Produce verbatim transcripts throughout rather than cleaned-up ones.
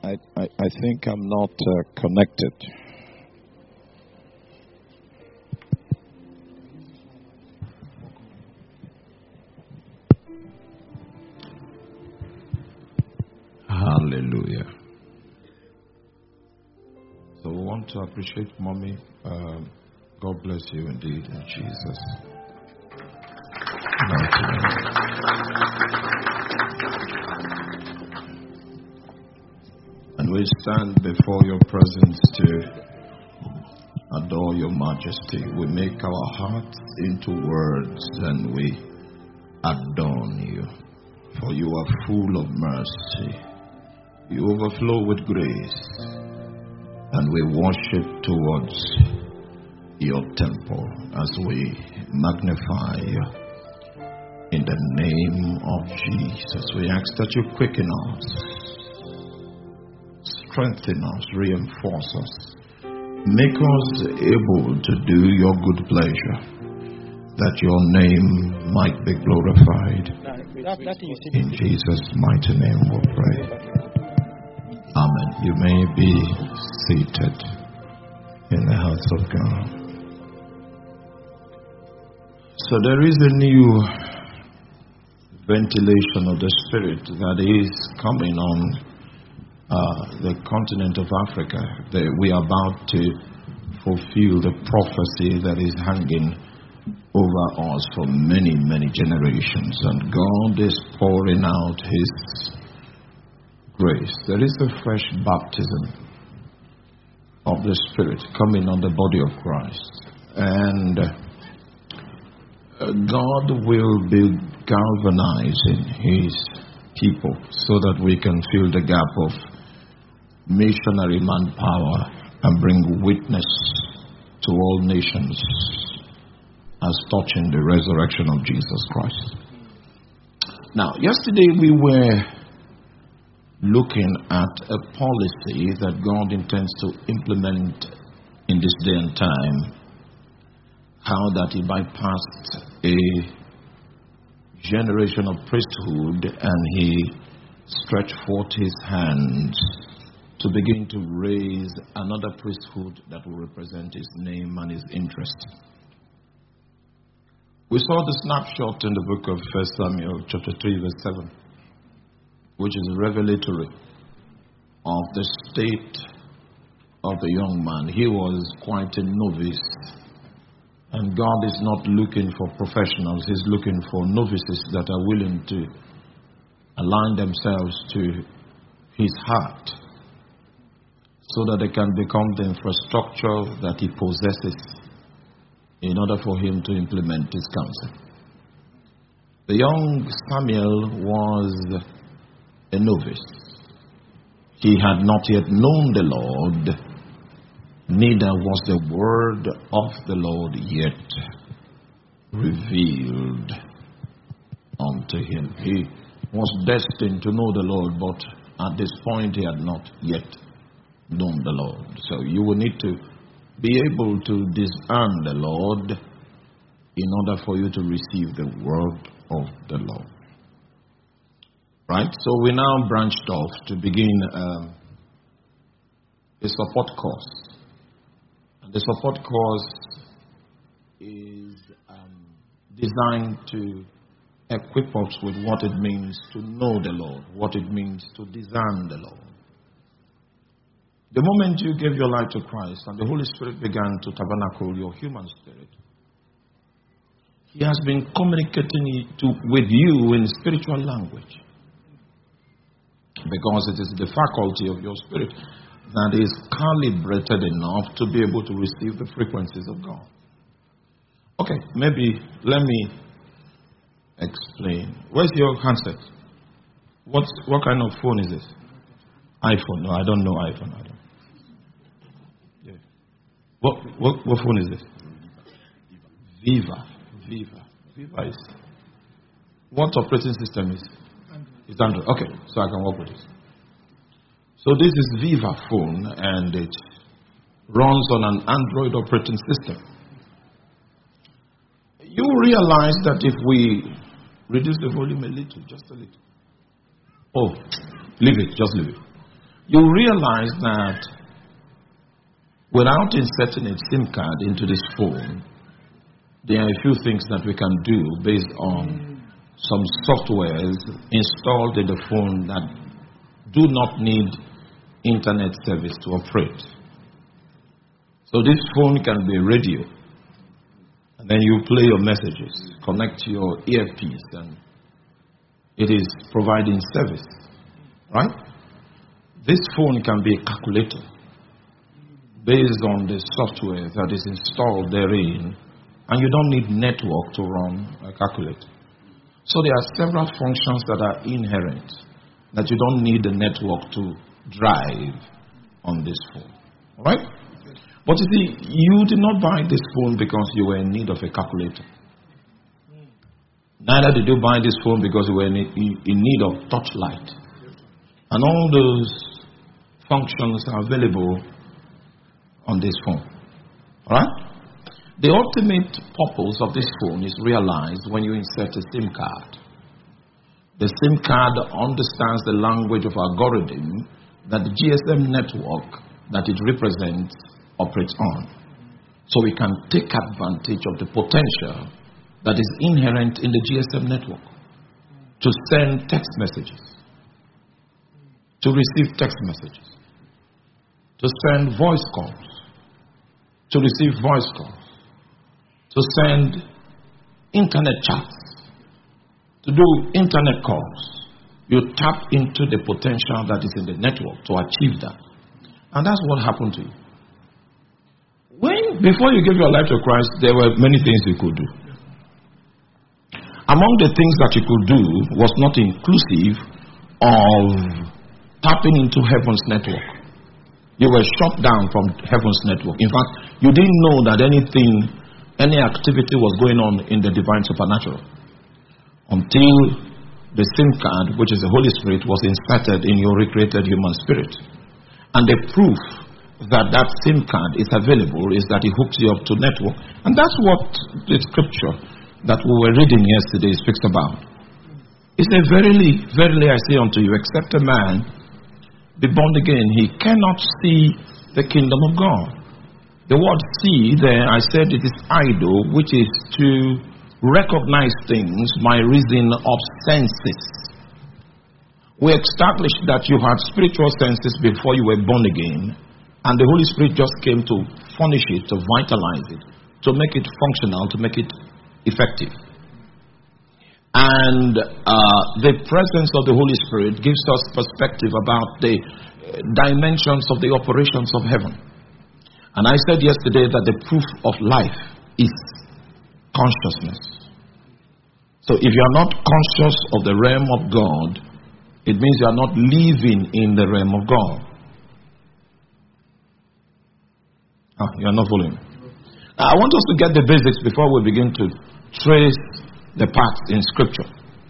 I, I, I think I'm not uh, connected. Hallelujah. So we want to appreciate Mommy. Um, God bless you indeed in Jesus. And we stand before your presence to adore your majesty. We make our hearts into words and we adorn you. For you are full of mercy. You overflow with grace. And we worship towards your temple as we magnify you. In the name of Jesus, we ask that you quicken us, strengthen us, reinforce us, make us able to do your good pleasure, that your name might be glorified. In Jesus' mighty name we pray. Amen. You may be seated in the house of God. So there is a new ventilation of the Spirit that is coming on uh, the continent of Africa. The, we are about to fulfill the prophecy that is hanging over us for many, many generations. And God is pouring out His grace. There is a fresh baptism of the Spirit coming on the body of Christ. And uh, God will be galvanizing His people so that we can fill the gap of missionary manpower and bring witness to all nations as touching the resurrection of Jesus Christ. Now, yesterday we were looking at a policy that God intends to implement in this day and time, how that He bypassed a generation of priesthood and He stretched forth His hands to begin to raise another priesthood that will represent His name and His interest. We saw the snapshot in the book of First Samuel chapter three verse seven, which is revelatory of the state of the young man. He was quite a novice, and God is not looking for professionals. He's looking for novices that are willing to align themselves to His heart so that they can become the infrastructure that He possesses in order for Him to implement His counsel. The young Samuel was a novice. He had not yet known the Lord, neither was the word of the Lord yet revealed unto him. He was destined to know the Lord, but at this point he had not yet known the Lord. So you will need to be able to discern the Lord in order for you to receive the word of the Lord. Right? So we now branched off to begin um, a support course. And the support course is um, designed to equip us with what it means to know the Lord, what it means to discern the Lord. The moment you gave your life to Christ and the Holy Spirit began to tabernacle your human spirit, He has been communicating to, with you in spiritual language. Because it is the faculty of your spirit that is calibrated enough to be able to receive the frequencies of God. Okay, maybe let me explain. Where's your handset? What's, what kind of phone is this? iPhone. No, I don't know iPhone. I don't. Yeah. What, what, what phone is this? Viva. Viva. Viva is. What operating system is? It's Android. Okay, so I can work with it. So this is Viva phone, and it runs on an Android operating system. You realize that if we reduce the volume a little, just a little. Oh, leave it, just leave it. you realize that without inserting a SIM card into this phone, there are a few things that we can do based on some softwares installed in the phone that do not need internet service to operate. So this phone can be a radio, and then you play your messages, connect your earpiece, and it is providing service, right? This phone can be a calculator based on the software that is installed therein, and you don't need network to run a calculator. So there are several functions that are inherent that you don't need the network to drive on this phone. All right? But you see, you did not buy this phone because you were in need of a calculator. Neither did you buy this phone because you were in need of touchlight. And all those functions are available on this phone. All right? The ultimate purpose of this phone is realized when you insert a SIM card. The SIM card understands the language of algorithm that the G S M network that it represents operates on. So we can take advantage of the potential that is inherent in the G S M network to send text messages, to receive text messages, to send voice calls, to receive voice calls, to send internet chats, to do internet calls. You tap into the potential that is in the network to achieve that. And that's what happened to you. When, before you gave your life to Christ, there were many things you could do. Among the things that you could do was not inclusive of tapping into heaven's network. You were shut down from heaven's network. In fact, you didn't know that anything, any activity was going on in the divine supernatural until the SIM card, which is the Holy Spirit, was inserted in your recreated human spirit. And the proof that that SIM card is available is that it hooks you up to network. And that's what the scripture that we were reading yesterday speaks about. It says, verily, verily I say unto you, except a man be born again, he cannot see the kingdom of God. The word see there, I said it is idol, which is to recognize things by reason of senses. We established that you had spiritual senses before you were born again, and the Holy Spirit just came to furnish it, to vitalize it, to make it functional, to make it effective. And uh, the presence of the Holy Spirit gives us perspective about the dimensions of the operations of heaven. And I said yesterday that the proof of life is consciousness. So if you are not conscious of the realm of God, it means you are not living in the realm of God. Ah, you are not following. Now, I want us to get the basics before we begin to trace the paths in Scripture.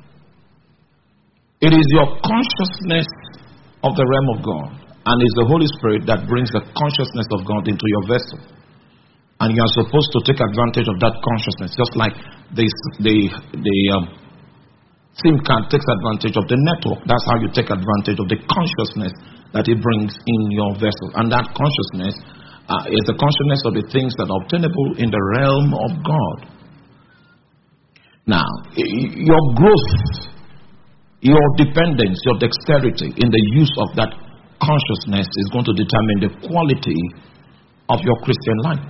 It is your consciousness of the realm of God, and it's the Holy Spirit that brings the consciousness of God into your vessel. And you are supposed to take advantage of that consciousness, just like the, the, the um, SIM card takes advantage of the network. That's how you take advantage of the consciousness that it brings in your vessel. And that consciousness uh, is the consciousness of the things that are obtainable in the realm of God. Now, your growth, your dependence, your dexterity in the use of that consciousness is going to determine the quality of your Christian life.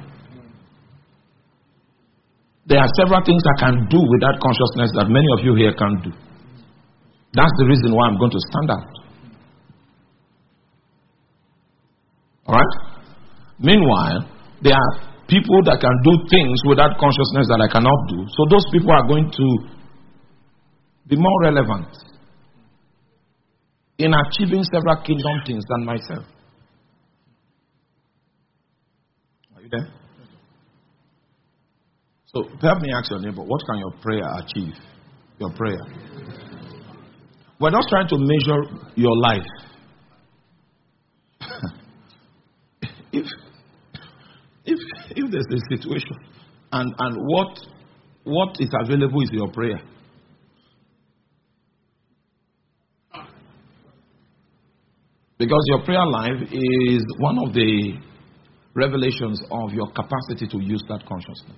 There are several things I can do with that consciousness that many of you here can't do. That's the reason why I'm going to stand out. Alright? Meanwhile, there are people that can do things with that consciousness that I cannot do. So those people are going to be more relevant in achieving several kingdom things than myself. Are you there? So help me ask your neighbor, what can your prayer achieve? Your prayer. We're not trying to measure your life. if if if there's a situation and, and what what is available is your prayer. Because your prayer life is one of the revelations of your capacity to use that consciousness.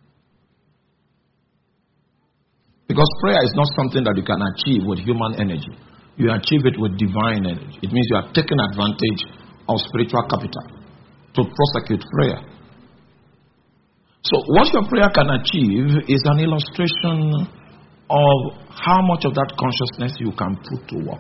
Because prayer is not something that you can achieve with human energy. You achieve it with divine energy. It means you are taking advantage of spiritual capital to prosecute prayer. So what your prayer can achieve is an illustration of how much of that consciousness you can put to work.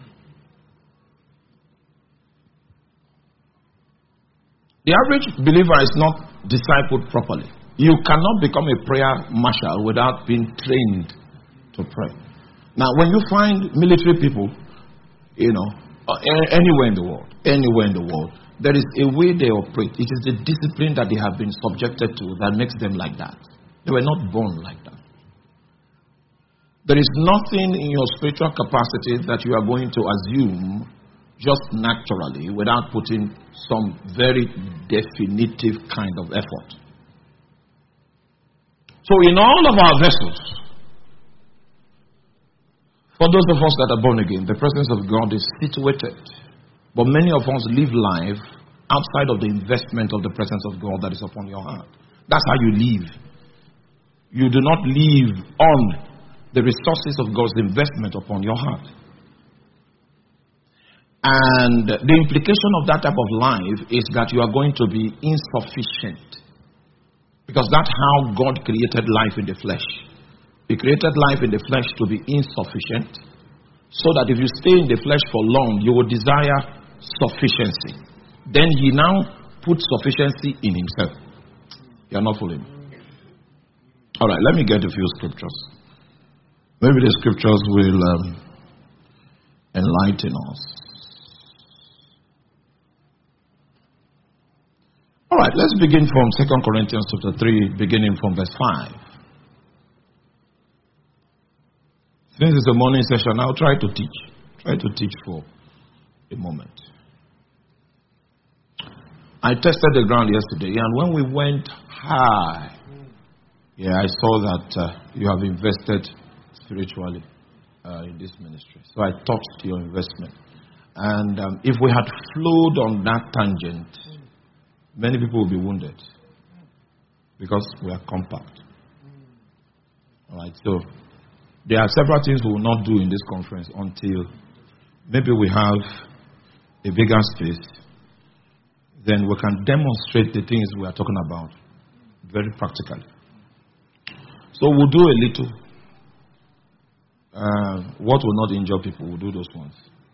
The average believer is not discipled properly. You cannot become a prayer marshal without being trained to pray. Now, when you find military people, you know, anywhere in the world, anywhere in the world, there is a way they operate. It is the discipline that they have been subjected to that makes them like that. They were not born like that. There is nothing in your spiritual capacity that you are going to assume just naturally without putting some very definitive kind of effort. So in all of our vessels, for those of us that are born again, the presence of God is situated. But many of us live life outside of the investment of the presence of God that is upon your heart. That's how you live. You do not live on the resources of God's investment upon your heart. And the implication of that type of life is that you are going to be insufficient. Because that's how God created life in the flesh. He created life in the flesh to be insufficient, so that if you stay in the flesh for long, you will desire sufficiency. Then he now puts sufficiency in himself. You are not following me? All right, let me get a few scriptures. Maybe the scriptures will um, enlighten us. All right, let's begin from Second Corinthians chapter three, beginning from verse five. Since it's a morning session, I'll try to teach. Try to teach for a moment. I tested the ground yesterday, and when we went high, yeah, I saw that uh, you have invested spiritually uh, in this ministry. So I touched your investment. And um, if we had flowed on that tangent, many people will be wounded because we are compact. All right, so there are several things we will not do in this conference until maybe we have a bigger space. Then we can demonstrate the things we are talking about very practically. So we'll do a little. Uh, what will not injure people, we'll do those ones.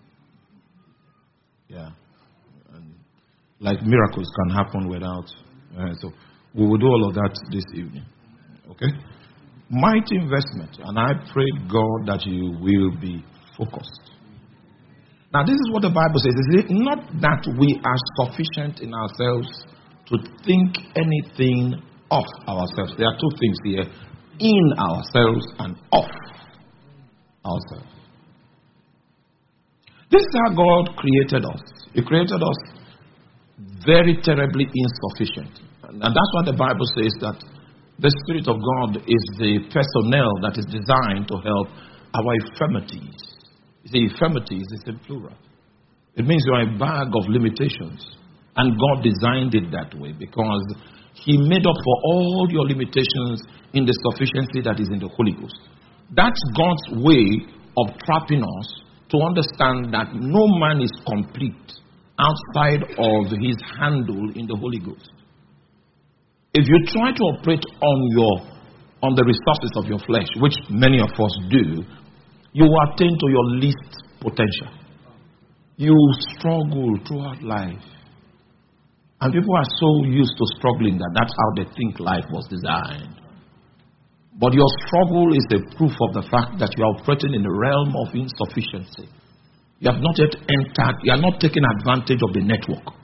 Yeah. And like miracles can happen without. Uh, so we will do all of that this evening. Okay? Mighty investment. And I pray, God, that you will be focused. Now, this is what the Bible says. Is it not that we are sufficient in ourselves to think anything of ourselves? There are two things here. In ourselves and of ourselves. This is how God created us. He created us very terribly insufficient. And that's why the Bible says that the Spirit of God is the personnel that is designed to help our infirmities. You see, infirmities is in plural. It means you are a bag of limitations. And God designed it that way because He made up for all your limitations in the sufficiency that is in the Holy Ghost. That's God's way of trapping us to understand that no man is complete outside of His handle in the Holy Ghost. If you try to operate on your on the resources of your flesh, which many of us do, you will attain to your least potential. You struggle throughout life. And people are so used to struggling that that's how they think life was designed. But your struggle is a proof of the fact that you are operating in the realm of insufficiency. You have not yet entered, you are not taking advantage of the network.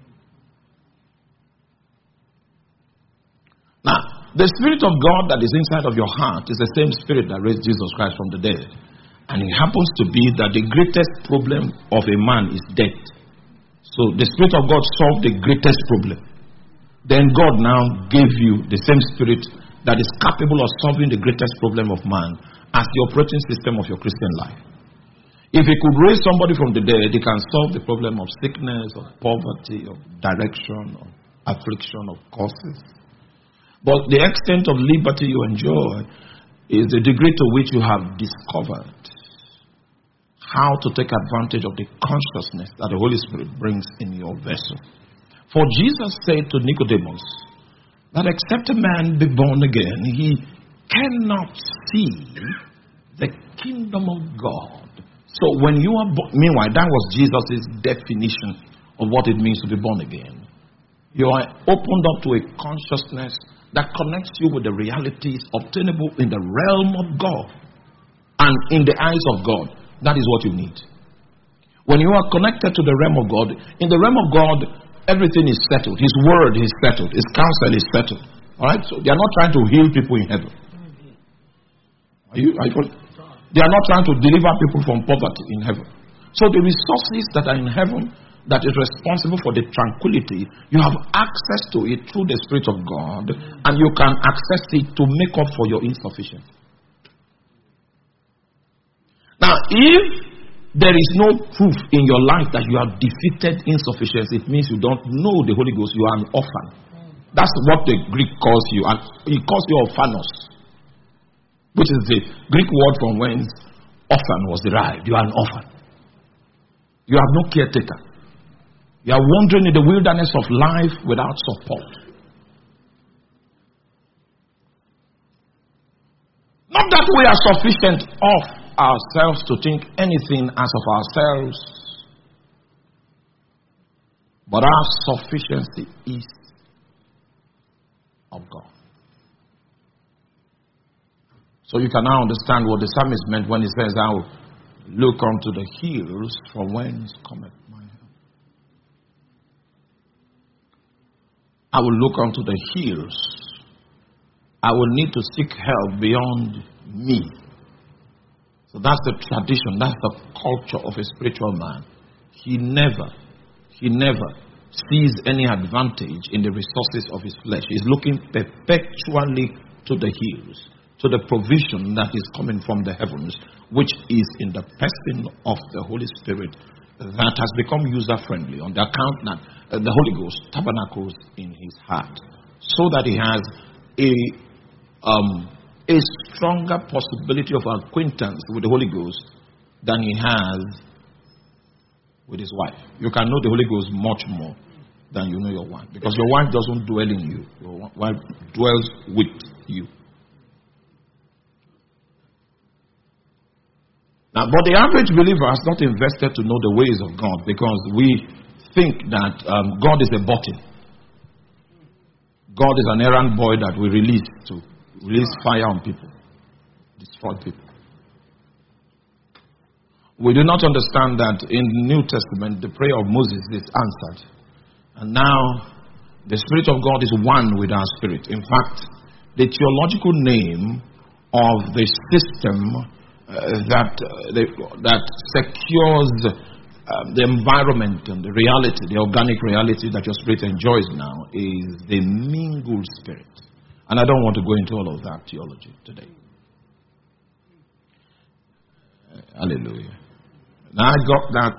Now, the Spirit of God that is inside of your heart is the same Spirit that raised Jesus Christ from the dead. And it happens to be that the greatest problem of a man is death. So the Spirit of God solved the greatest problem. Then God now gave you the same Spirit that is capable of solving the greatest problem of man as the operating system of your Christian life. If he could raise somebody from the dead, he can solve the problem of sickness, of poverty, of direction, of affliction, of causes. But the extent of liberty you enjoy is the degree to which you have discovered how to take advantage of the consciousness that the Holy Spirit brings in your vessel. For Jesus said to Nicodemus that except a man be born again, he cannot see the kingdom of God. So when you are born, meanwhile, that was Jesus' definition of what it means to be born again. You are opened up to a consciousness that connects you with the realities obtainable in the realm of God and in the eyes of God. That is what you need. When you are connected to the realm of God, in the realm of God, everything is settled. His word is settled. His counsel is settled. All right? So they are not trying to heal people in heaven. Are you? Are you They are not trying to deliver people from poverty in heaven. So the resources that are in heaven that is responsible for the tranquility, you have access to it through the Spirit of God, and you can access it to make up for your insufficiency. Now, if there is no proof in your life that you have defeated insufficiency, it means you don't know the Holy Ghost. You are an orphan. That's what the Greek calls you. And he calls you orphanos, which is the Greek word from whence orphan was derived. You are an orphan. You have no caretaker. You are wandering in the wilderness of life without support. Not that we are sufficient of ourselves to think anything as of ourselves, but our sufficiency is of God. So you can now understand what the psalmist meant when he says, I will look unto the hills from whence cometh my help. I will look unto the hills. I will need to seek help beyond me. So that's the tradition, that's the culture of a spiritual man. He never, he never sees any advantage in the resources of his flesh. He's looking perpetually to the hills, to the provision that is coming from the heavens, which is in the person of the Holy Spirit that has become user-friendly on the account that uh, the Holy Ghost tabernacles in his heart, so that he has a um, a stronger possibility of acquaintance with the Holy Ghost than he has with his wife. You can know the Holy Ghost much more than you know your wife, because your wife doesn't dwell in you. Your wife dwells with you. Now, but the average believer has not invested to know the ways of God, because we think that um, God is a button. God is an errand boy that we release to release fire on people, destroy people. We do not understand that in the New Testament, the prayer of Moses is answered. And now, the Spirit of God is one with our spirit. In fact, the theological name of the system uh, that, uh, the, that secures uh, the environment and the reality, the organic reality that your spirit enjoys now, is the mingled spirit. And I don't want to go into all of that theology today. Hallelujah. Now I got that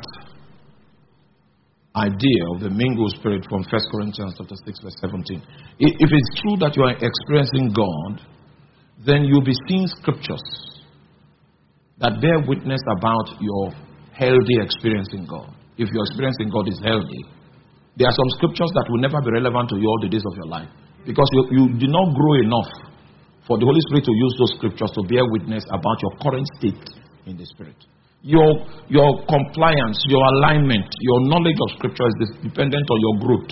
idea of the mingled spirit from First Corinthians chapter six, verse seventeen. If it's true that you are experiencing God, then you'll be seeing scriptures that bear witness about your healthy experience in God. If your experience in God is healthy, there are some scriptures that will never be relevant to you all the days of your life, because you, you did not grow enough for the Holy Spirit to use those scriptures to bear witness about your current state in the Spirit. Your, your compliance, your alignment, your knowledge of scripture is dependent on your growth.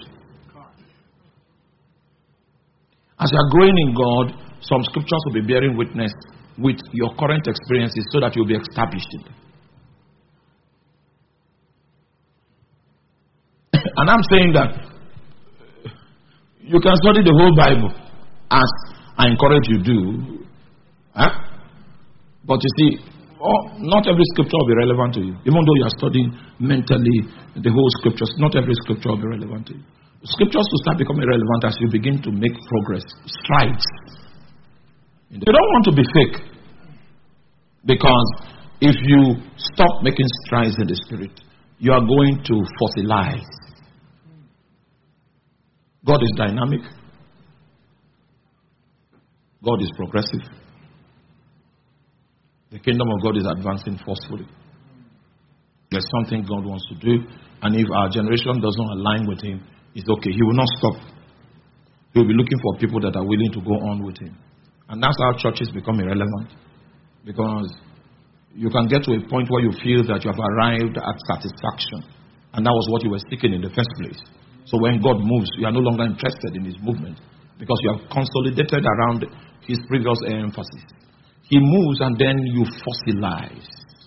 As you are growing in God, some scriptures will be bearing witness with your current experiences so that you'll be established in them. And I'm saying that you can study the whole Bible, as I encourage you to do. Huh? But you see, oh, not every scripture will be relevant to you. Even though you are studying mentally the whole scriptures, not every scripture will be relevant to you. Scriptures will start becoming relevant as you begin to make progress, strides. You don't want to be fake, because if you stop making strides in the spirit, you are going to fossilize. God is dynamic. God is progressive. The kingdom of God is advancing forcefully. There's something God wants to do, and if our generation doesn't align with Him, it's okay. He will not stop. He will be looking for people that are willing to go on with Him. And that's how churches become irrelevant. Because you can get to a point where you feel that you have arrived at satisfaction. And that was what you were seeking in the first place. So when God moves, you are no longer interested in His movement. Because you have consolidated around His previous emphasis. He moves and then you fossilize.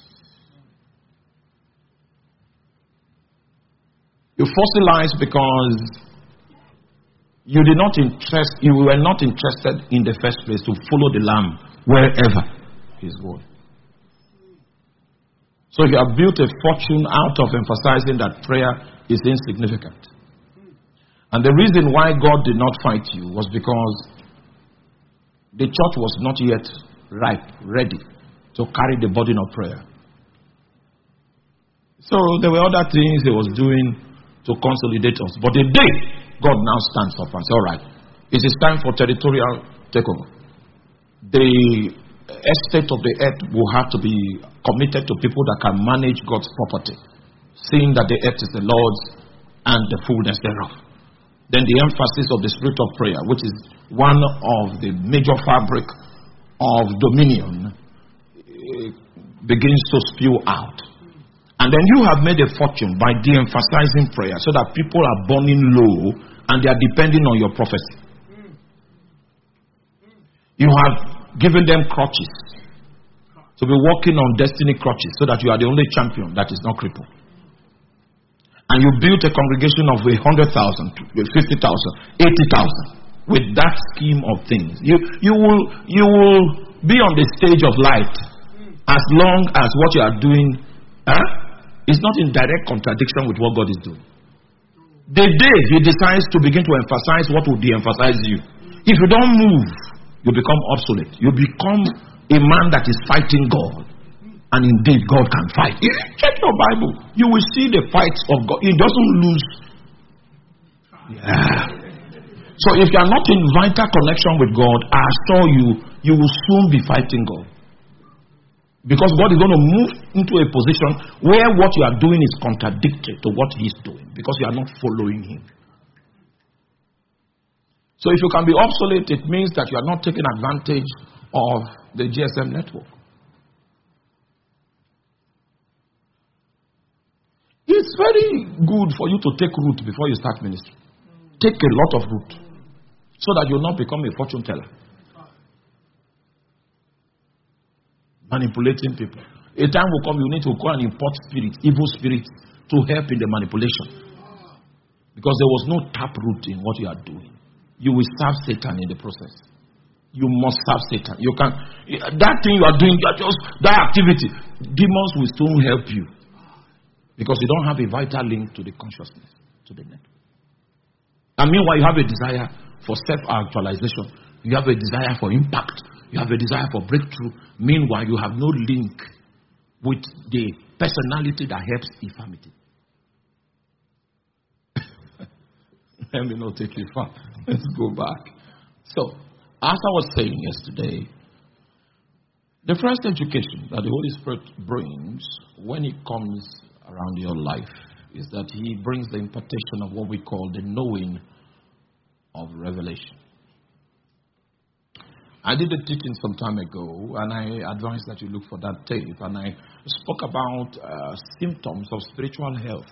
You fossilize because you did not interest, you were not interested in the first place to follow the Lamb wherever He's going. So you have built a fortune out of emphasizing that prayer is insignificant. And the reason why God did not fight you was because the church was not yet ripe, ready to carry the burden of prayer. So there were other things He was doing to consolidate us. But the day God now stands up and says, all right, it is time for territorial takeover. The estate of the earth will have to be committed to people that can manage God's property, seeing that the earth is the Lord's and the fullness thereof. Then the emphasis of the spirit of prayer, which is one of the major fabric of dominion, begins to spew out. And then you have made a fortune by de-emphasizing prayer so that people are burning low and they are depending on your prophecy. You have given them crutches to be walking on destiny crutches so that you are the only champion that is not crippled. And you built a congregation of a hundred thousand, fifty thousand, eighty thousand with that scheme of things. You, you, will, you will be on the stage of light as long as what you are doing huh, is not in direct contradiction with what God is doing. The day He decides to begin to emphasize what will de-emphasize you, if you don't move, you become obsolete. You become a man that is fighting God. And indeed, God can fight. Check your Bible. You will see the fights of God. He doesn't lose. Yeah. So if you are not in vital connection with God, I assure you, you will soon be fighting God. Because God is going to move into a position where what you are doing is contradictory to what He's doing. Because you are not following Him. So if you can be obsolete, it means that you are not taking advantage of the G S M network. It's very good for you to take root before you start ministry. Take a lot of root so that you'll not become a fortune teller. Manipulating people. A time will come you need to go and import spirits, evil spirits, to help in the manipulation. Because there was no tap root in what you are doing. You will serve Satan in the process. You must serve Satan. You can that thing you are doing, you are just that activity. Demons will soon help you. Because you don't have a vital link to the consciousness, to the network. And meanwhile, you have a desire for self-actualization. You have a desire for impact. You have a desire for breakthrough. Meanwhile, you have no link with the personality that helps infirmity. Let me not take you far. Let's go back. So, as I was saying yesterday, the first education that the Holy Spirit brings when it comes around your life is that He brings the impartation of what we call the knowing of revelation. I did a teaching some time ago, and I advised that you look for that tape, and I spoke about uh, symptoms of spiritual health.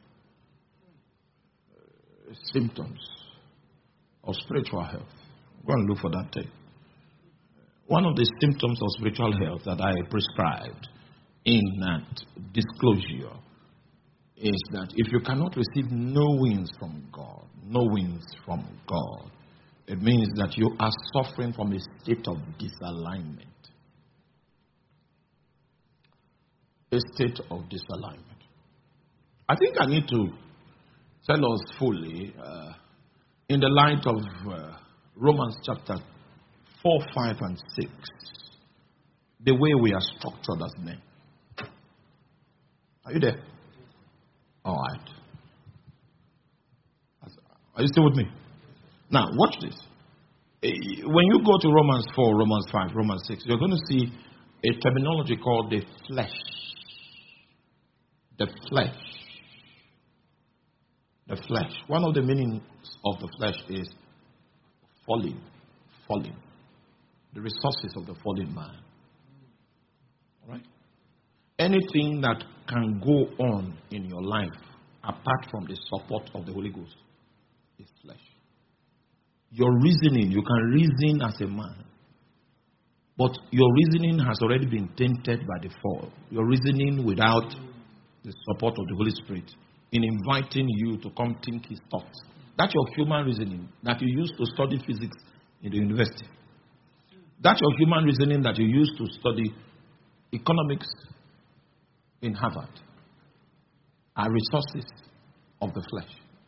Uh, symptoms of spiritual health. Go and look for that tape. One of the symptoms of spiritual health that I prescribed in that disclosure is that if you cannot receive knowings from God, knowings from God, it means that you are suffering from a state of disalignment. A state of disalignment. I think I need to tell us fully, uh, in the light of uh, Romans chapter four, five, and six, the way we are structured as men. Are you there? All right. Are you still with me? Now, watch this. When you go to Romans four, Romans five, Romans six, you're going to see a terminology called the flesh. The flesh. The flesh. One of the meanings of the flesh is falling. Falling. The resources of the fallen man. All right? Anything that can go on in your life apart from the support of the Holy Ghost is flesh. Your reasoning, you can reason as a man, but your reasoning has already been tainted by the fall. Your reasoning without the support of the Holy Spirit in inviting you to come think his thoughts. That's your human reasoning that you used to study physics in the university. That's your human reasoning that you used to study economics in Harvard. Are resources of the flesh.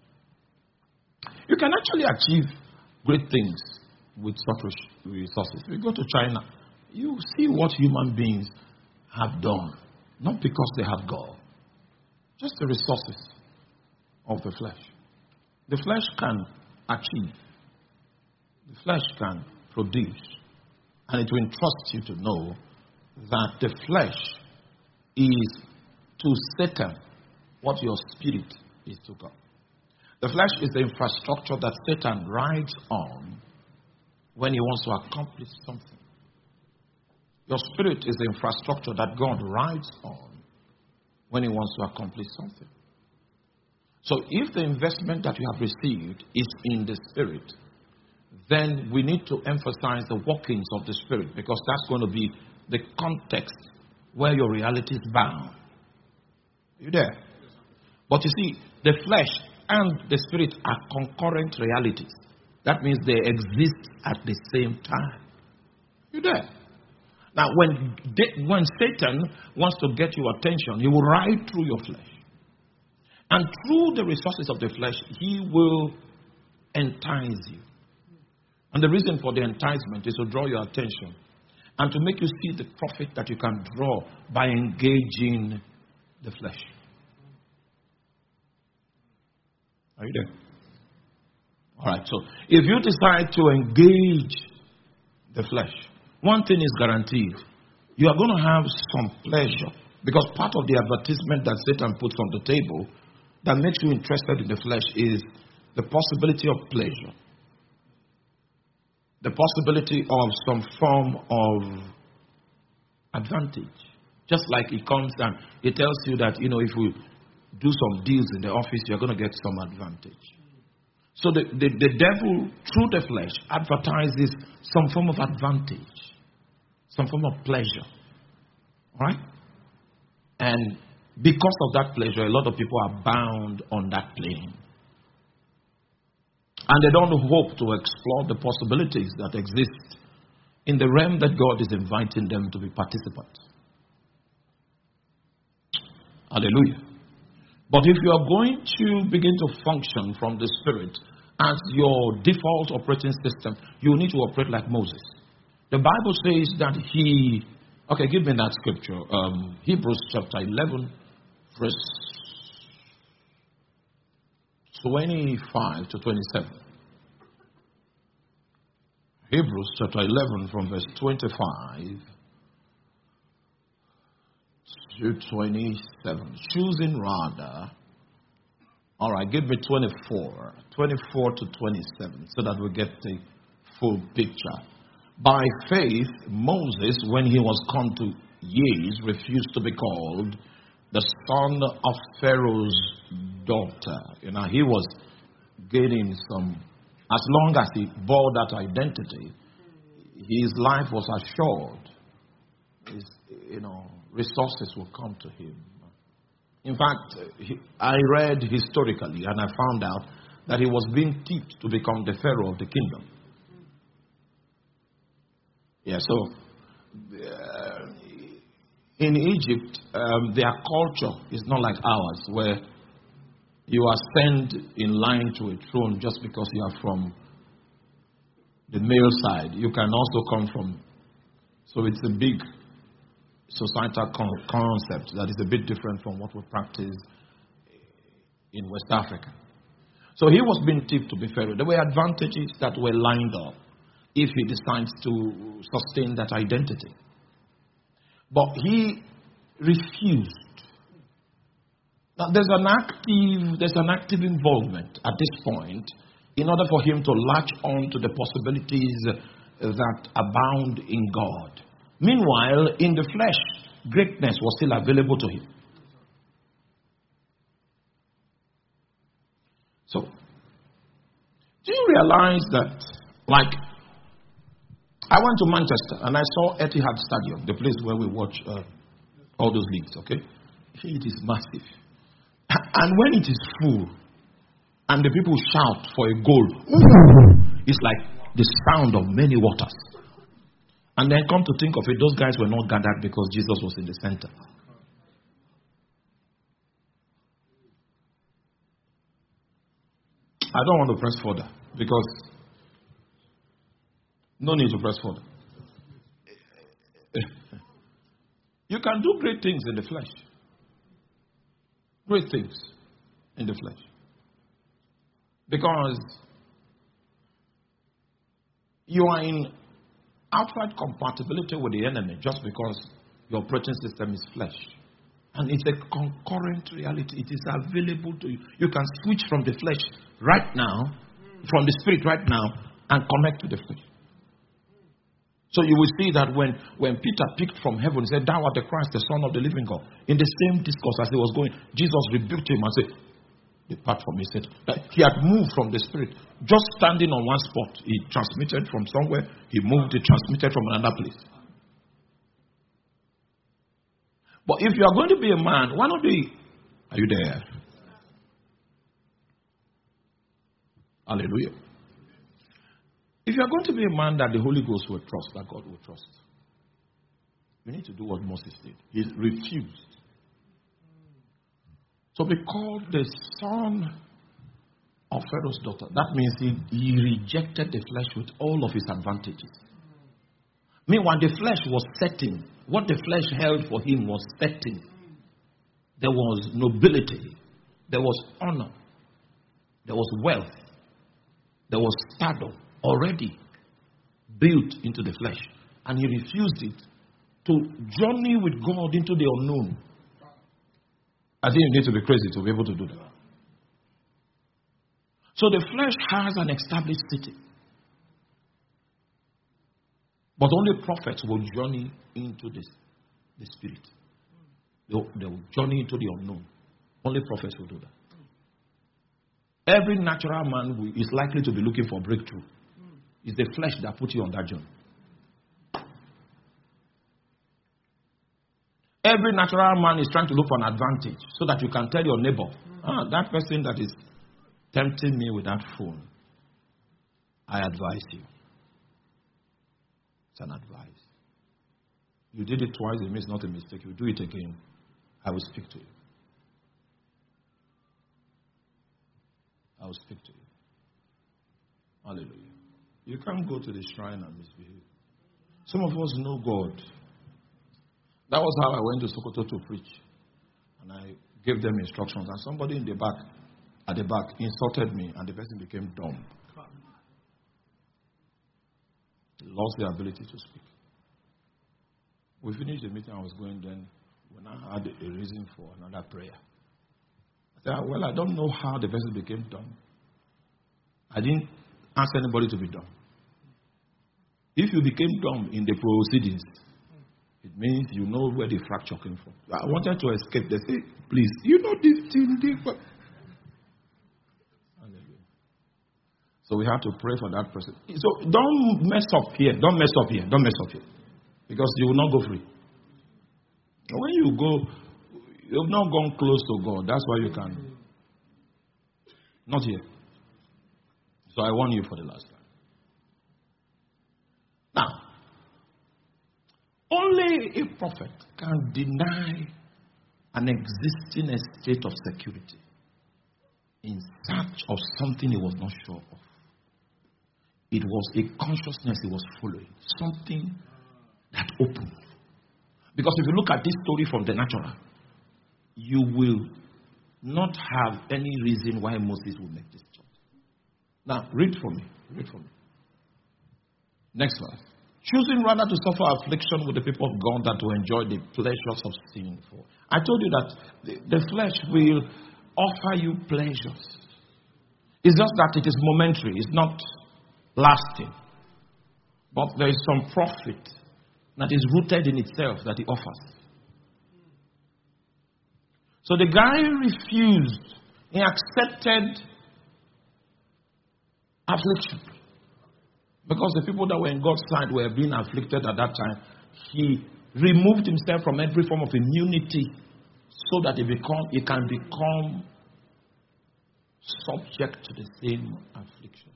You can actually achieve great things with such resources. If you go to China, you see what human beings have done. Not because they have God. Just the resources of the flesh. The flesh can achieve. The flesh can produce. And it will entrust you to know that the flesh is to Satan what your spirit is to God. The flesh is the infrastructure that Satan rides on when he wants to accomplish something. Your spirit is the infrastructure that God rides on when he wants to accomplish something. So if the investment that you have received is in the spirit, then we need to emphasize the workings of the spirit, because that's going to be the context where your reality is bound. Are you there? But you see, the flesh and the spirit are concurrent realities. That means they exist at the same time. You there? Now, when de- when Satan wants to get your attention, he will ride through your flesh. And through the resources of the flesh, he will entice you. And the reason for the enticement is to draw your attention and to make you see the profit that you can draw by engaging the flesh. Are you there? All right, so if you decide to engage the flesh, one thing is guaranteed. You are going to have some pleasure, because part of the advertisement that Satan puts on the table that makes you interested in the flesh is the possibility of pleasure. The possibility of some form of advantage. Just like he comes and he tells you that, you know, if we do some deals in the office, you're going to get some advantage. So the, the, the devil, through the flesh, advertises some form of advantage, some form of pleasure. All right? And because of that pleasure, a lot of people are bound on that plane. And they don't hope to explore the possibilities that exist in the realm that God is inviting them to be participants. Hallelujah. But if you are going to begin to function from the Spirit as your default operating system, you need to operate like Moses. The Bible says that he... Okay, give me that scripture. Um, Hebrews chapter eleven, verse twenty-five to twenty-seven. Hebrews chapter eleven from verse twenty-five to twenty-seven. Choosing rather, all right, give me twenty-four. twenty-four to twenty-seven, so that we get the full picture. By faith, Moses, when he was come to years, refused to be called the son of Pharaoh's daughter. You know, he was gaining some, as long as he bore that identity, his life was assured. His, you know, resources will come to him. In fact, he, I read historically and I found out that he was being tipped to become the Pharaoh of the kingdom. Yeah, so uh, in Egypt, um, their culture is not like ours, where you are sent in line to a throne just because you are from the male side. You can also come from, so it's a big societal con- concept that is a bit different from what we practice in West Africa. So he was being tipped to be Pharaoh. There were advantages that were lined up if he decides to sustain that identity. But he refused. Now there's an active, there's an active involvement at this point in order for him to latch on to the possibilities that abound in God. Meanwhile, in the flesh, greatness was still available to him. So, do you realize that, like, I went to Manchester and I saw Etihad Stadium, the place where we watch uh, all those leagues, okay? It is massive. And when it is full, and the people shout for a goal, it's like the sound of many waters. And then come to think of it, those guys were not gathered because Jesus was in the center. I don't want to press further because no need to press further. You can do great things in the flesh. Great things in the flesh. Because you are in outright compatibility with the enemy just because your operating system is flesh. And it's a concurrent reality. It is available to you. You can switch from the flesh right now, from the spirit right now, and connect to the flesh. So you will see that when, when Peter picked from heaven, he said, "Thou art the Christ, the Son of the living God." In the same discourse as he was going, Jesus rebuked him and said, "Depart from me." He said that he had moved from the spirit. Just standing on one spot, he transmitted from somewhere. He moved, he transmitted from another place. But if you are going to be a man, why not be? Are you there? Hallelujah. If you are going to be a man that the Holy Ghost will trust, that God will trust, you need to do what Moses did. He refused. So be called the son of Pharaoh's daughter. That means he, he rejected the flesh with all of its advantages. Meanwhile, the flesh was setting. What the flesh held for him was setting. There was nobility. There was honor. There was wealth. There was stardom already built into the flesh. And he refused it to journey with God into the unknown. I think you need to be crazy to be able to do that. So the flesh has an established city. But only prophets will journey into this, the spirit. They'll, they'll journey into the unknown. Only prophets will do that. Every natural man will, is likely to be looking for breakthrough. It's the flesh that puts you on that journey. Every natural man is trying to look for an advantage so that you can tell your neighbor, ah, that person that is tempting me with that phone, I advise you. It's an advice. You did it twice, it means not a mistake. You do it again, I will speak to you. I will speak to you. Hallelujah. You can't go to the shrine and misbehave. Some of us know God. That was how I went to Sokoto to preach. And I gave them instructions. And somebody in the back, at the back, insulted me, and the person became dumb. He lost the ability to speak. We finished the meeting. I was going then. When I had a reason for another prayer, I said, well, I don't know how the person became dumb. I didn't ask anybody to be dumb. If you became dumb in the proceedings, it means you know where the fracture came from. I wanted to escape. They say, please, you know this thing. This. So we have to pray for that person. So don't mess up here. Don't mess up here. Don't mess up here. Because you will not go free. When you go, you've not gone close to God. That's why you can. Not here. So I warn you for the last time. Now, only a prophet can deny an existing state of security in search of something he was not sure of. It was a consciousness he was following, something that opened. Because if you look at this story from the natural, you will not have any reason why Moses would make this choice. Now, read for me. Read for me. Next verse. Choosing rather to suffer affliction with the people of God than to enjoy the pleasures of sin. For I told you that the, the flesh will offer you pleasures. It's just that it is momentary. It's not lasting. But there is some profit that is rooted in itself that he offers. So the guy refused. He accepted affliction. Because the people that were in God's side were being afflicted at that time. He removed himself from every form of immunity so that he, become, he can become subject to the same afflictions.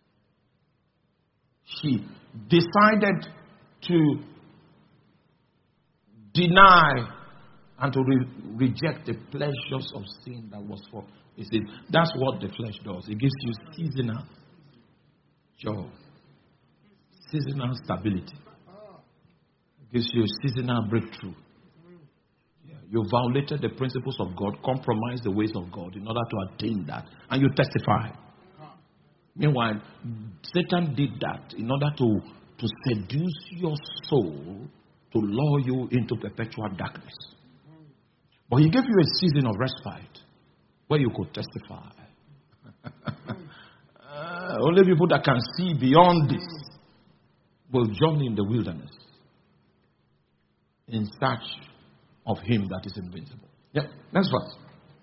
He decided to deny and to re- reject the pleasures of sin that was for. He said, that's what the flesh does. It gives you seasonal joy, seasonal stability. It gives you seasonal breakthrough. Yeah. You violated the principles of God, compromised the ways of God in order to attain that, and you testify. Meanwhile, Satan did that in order to, to seduce your soul to lure you into perpetual darkness. But he gave you a season of respite where you could testify. uh, only people that can see beyond this will journey in the wilderness in search of him that is invincible. Yeah, next verse.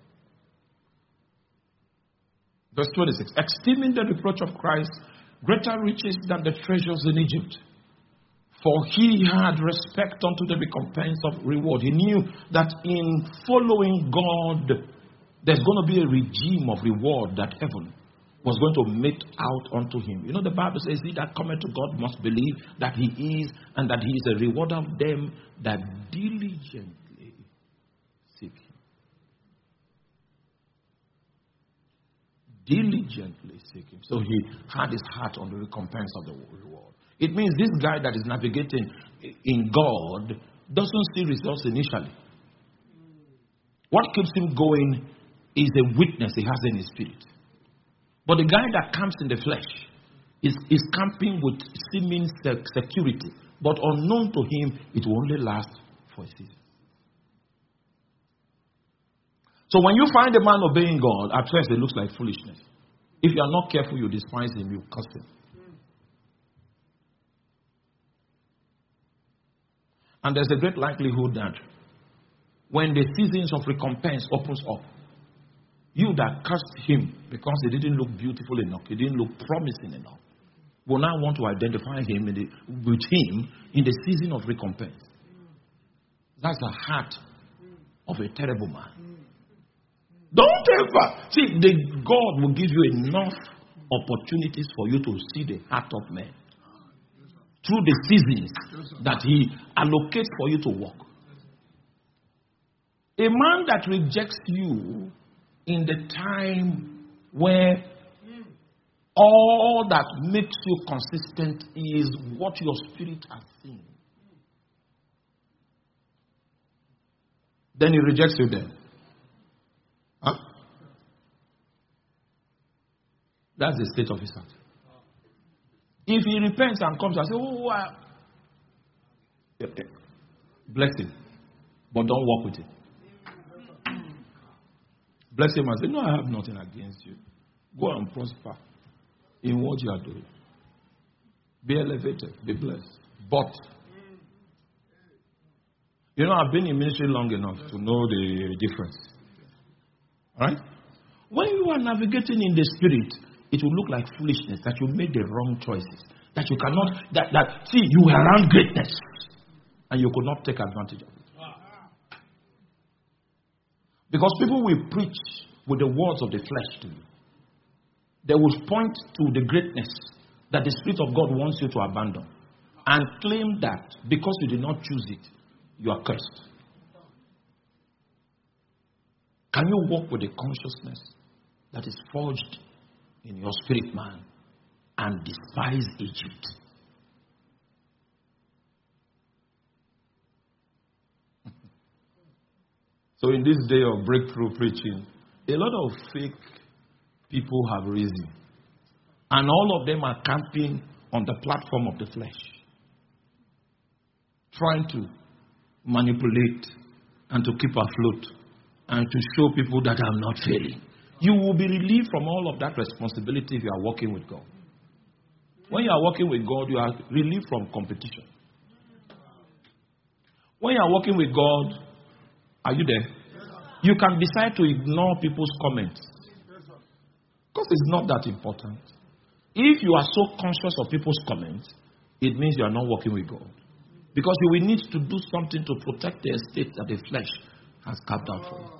Verse twenty-six. Esteeming the reproach of Christ greater riches than the treasures in Egypt. For he had respect unto the recompense of reward. He knew that in following God, there's going to be a regime of reward that heaven was going to mete out unto him. You know, the Bible says, he that cometh to God must believe that he is, and that he is a rewarder of them that diligently seek him. Diligently seek him. So he had his heart on the recompense of the reward. It means this guy that is navigating in God doesn't see results initially. What keeps him going is a witness he has in his spirit. But the guy that camps in the flesh is, is camping with seeming security. But unknown to him, it will only last for a season. So when you find a man obeying God, at first it looks like foolishness. If you are not careful, you despise him, you curse him. And there's a great likelihood that when the seasons of recompense opens up, you that cursed him because he didn't look beautiful enough, he didn't look promising enough, will now want to identify him in the, with him in the season of recompense. That's the heart of a terrible man. Don't ever see, the God will give you enough opportunities for you to see the heart of man through the seasons that he allocates for you to walk. A man that rejects you in the time where all that makes you consistent is what your spirit has seen, then he rejects you then. Huh? That's the state of his heart. If he repents and comes and says, oh, I... bless him. But don't walk with him. Bless him and say, no, I have nothing against you. Go and prosper in what you are doing. Be elevated. Be blessed. But, you know, I've been in ministry long enough to know the difference. Alright? When you are navigating in the spirit, it will look like foolishness that you made the wrong choices. That you cannot, that, that see, you were around greatness and you could not take advantage of it. Because people will preach with the words of the flesh to you. They will point to the greatness that the Spirit of God wants you to abandon and claim that because you did not choose it, you are cursed. Can you walk with a consciousness that is forged in your spirit man and despise Egypt? So in this day of breakthrough preaching, a lot of fake people have risen. And all of them are camping on the platform of the flesh, trying to manipulate and to keep afloat and to show people that I'm not failing. You will be relieved from all of that responsibility if you are working with God. When you are working with God, you are relieved from competition. When you are working with God, are you there? You can decide to ignore people's comments. Because it's not that important. If you are so conscious of people's comments, it means you are not working with God. Because you will need to do something to protect the estate that the flesh has carved out for you.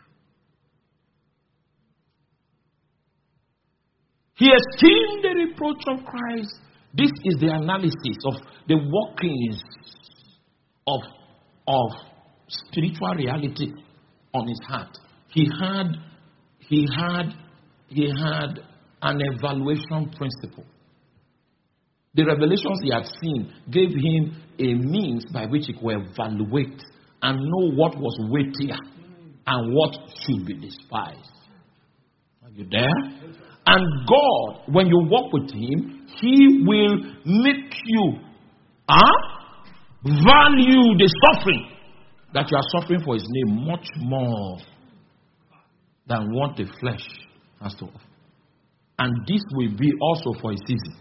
He esteemed the reproach of Christ. This is the analysis of the workings of, of spiritual reality on his heart. He had, he had, he had an evaluation principle. The revelations he had seen gave him a means by which he could evaluate and know what was weightier and what should be despised. Are you there? And God, when you walk with him, he will make you huh, value the suffering that you are suffering for his name much more than what the flesh has to offer. And this will be also for a season.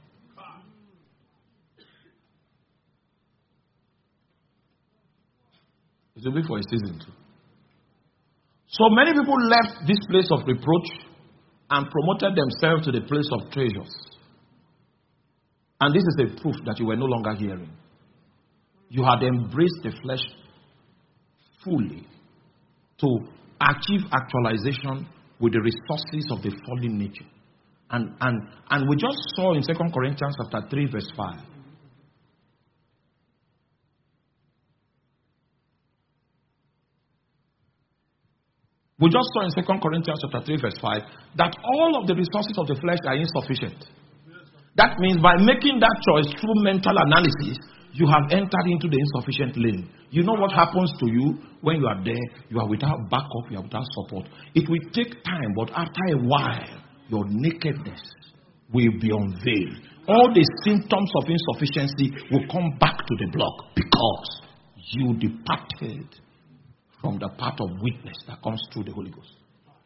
It will be for a season too. So many people left this place of reproach and promoted themselves to the place of treasures. And this is a proof that you were no longer hearing. You had embraced the flesh fully to achieve actualization with the resources of the fallen nature. And, and, and we just saw in Second Corinthians chapter three verse five. We just saw in Second Corinthians chapter three verse five that all of the resources of the flesh are insufficient. That means by making that choice through mental analysis, you have entered into the insufficient lane. You know what happens to you when you are there? You are without backup, you are without support. It will take time, but after a while, your nakedness will be unveiled. All the symptoms of insufficiency will come back to the block because you departed from the path of weakness that comes through the Holy Ghost.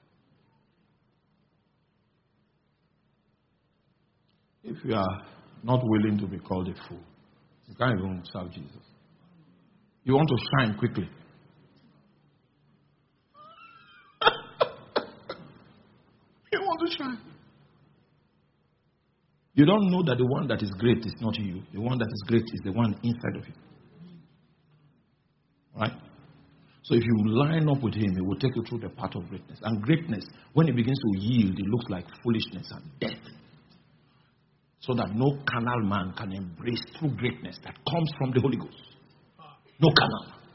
If you are not willing to be called a fool, you can't even serve Jesus. You want to shine quickly. You want to shine. You don't know that the one that is great is not you. The one that is great is the one inside of you. Right? So if you line up with him, he will take you through the path of greatness. And greatness, when it begins to yield, it looks like foolishness and death. So that no carnal man can embrace true greatness that comes from the Holy Ghost. No carnal man.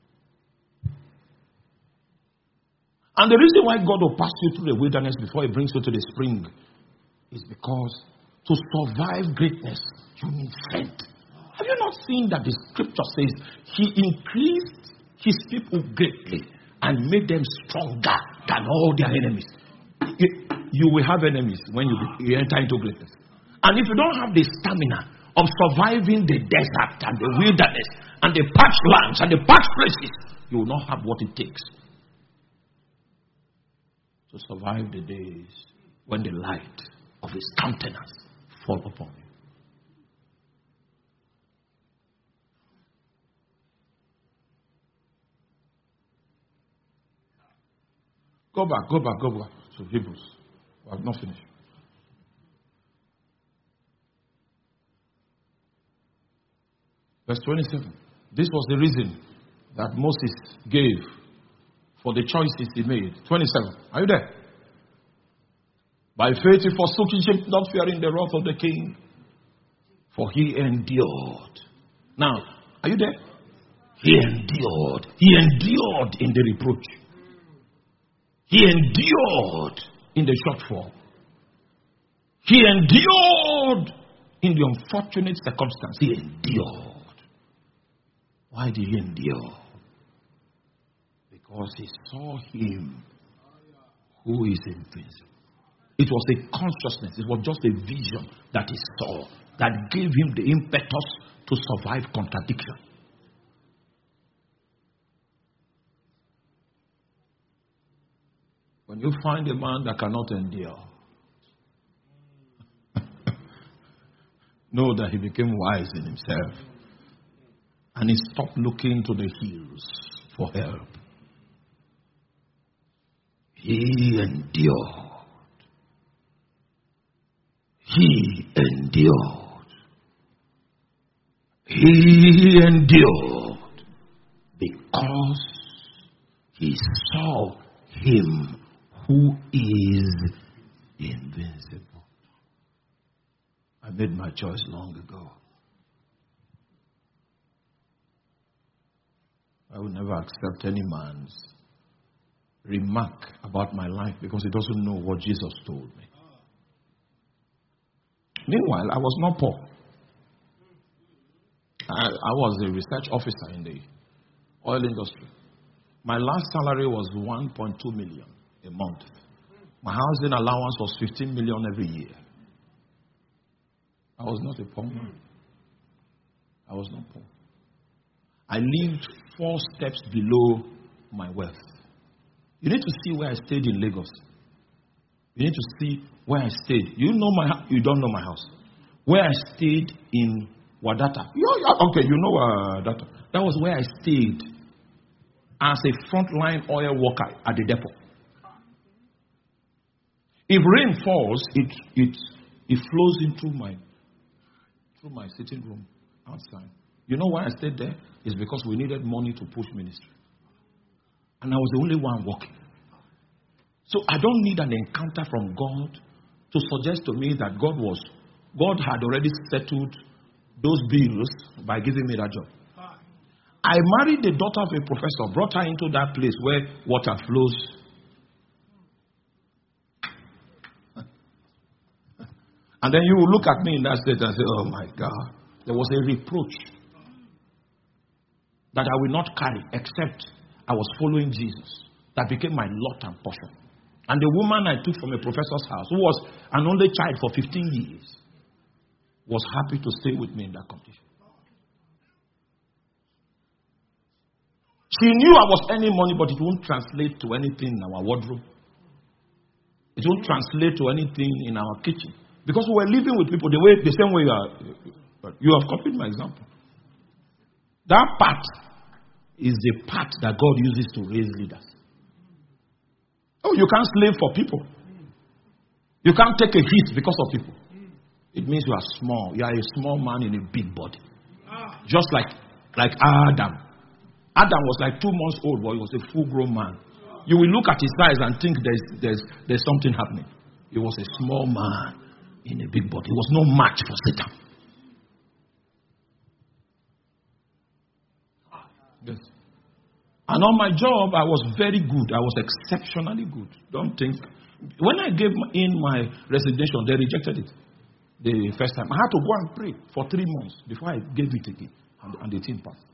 And the reason why God will pass you through the wilderness before he brings you to the spring is because to survive greatness, you need strength. Have you not seen that the scripture says he increased his people greatly and made them stronger than all their enemies? You will have enemies when you enter into greatness. And if you don't have the stamina of surviving the desert and the wilderness and the parched lands and the parched places, you will not have what it takes to survive the days when the light of his countenance fall upon you. Go back, go back, go back to Hebrews. We have not finished. Verse twenty-seven. This was the reason that Moses gave for the choices he made. twenty-seven. Are you there? By faith he forsook Egypt, not fearing the wrath of the king, for he endured. Now, are you there? He endured. He endured in the reproach. He endured in the shortfall. He endured in the unfortunate circumstance. He endured. Why did he endure? Because Because he saw him who is invincible. It was a consciousness. It was just a vision that he saw that gave him the impetus to survive contradiction. When you find a man that cannot endure, know that he became wise in himself. And he stopped looking to the hills for help. He endured. He endured. He endured because he saw him who is invincible. I made my choice long ago. I will never accept any man's remark about my life because he doesn't know what Jesus told me. Meanwhile, I was not poor. I, I was a research officer in the oil industry. My last salary was one point two million a month. My housing allowance was fifteen million every year. I was not a poor man. I was not poor. I lived four steps below my wealth. You need to see where I stayed in Lagos. You need to see where I stayed. You know my house. You don't know my house. Where I stayed in Wadata. Okay, you know Wadata. That was where I stayed as a frontline oil worker at the depot. If rain falls, it it it flows into my through my sitting room outside. You know why I stayed there? It's because we needed money to push ministry. And I was the only one working. So I don't need an encounter from God to suggest to me that God was God had already settled those bills by giving me that job. I married the daughter of a professor, brought her into that place where water flows. And then you will look at me in that state and say, oh my God, there was a reproach that I will not carry except I was following Jesus. That became my lot and portion. And the woman I took from a professor's house, who was an only child for fifteen years, was happy to stay with me in that competition. She knew I was earning money, but it won't translate to anything in our wardrobe. It won't translate to anything in our kitchen. Because we were living with people the way, the same way you are. You have copied my example. That part is the part that God uses to raise leaders. Oh, you can't slave for people. You can't take a hit because of people. It means you are small. You are a small man in a big body. Just like, like Adam. Adam was like two months old, but he was a full-grown man. You will look at his size and think there's, there's, there's something happening. He was a small man in a big body. He was no match for Satan. Yes. And on my job, I was very good. I was exceptionally good. Don't think. When I gave in my resignation, they rejected it. The first time. I had to go and pray for three months before I gave it again. And, and the team passed.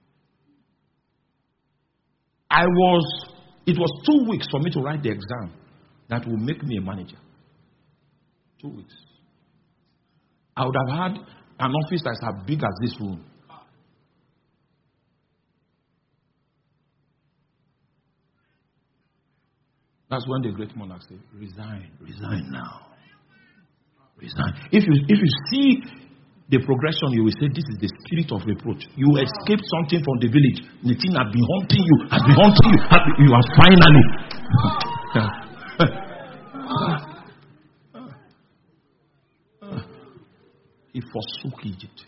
I was, it was two weeks for me to write the exam that will make me a manager. Two weeks. I would have had an office that's as big as this room. That's when the great monarch said, resign, resign now. Resign. If you if you see the progression, you will say, this is the spirit of reproach. You escaped something from the village. The thing has been haunting you, has been haunting you. You are finally. He forsook Egypt.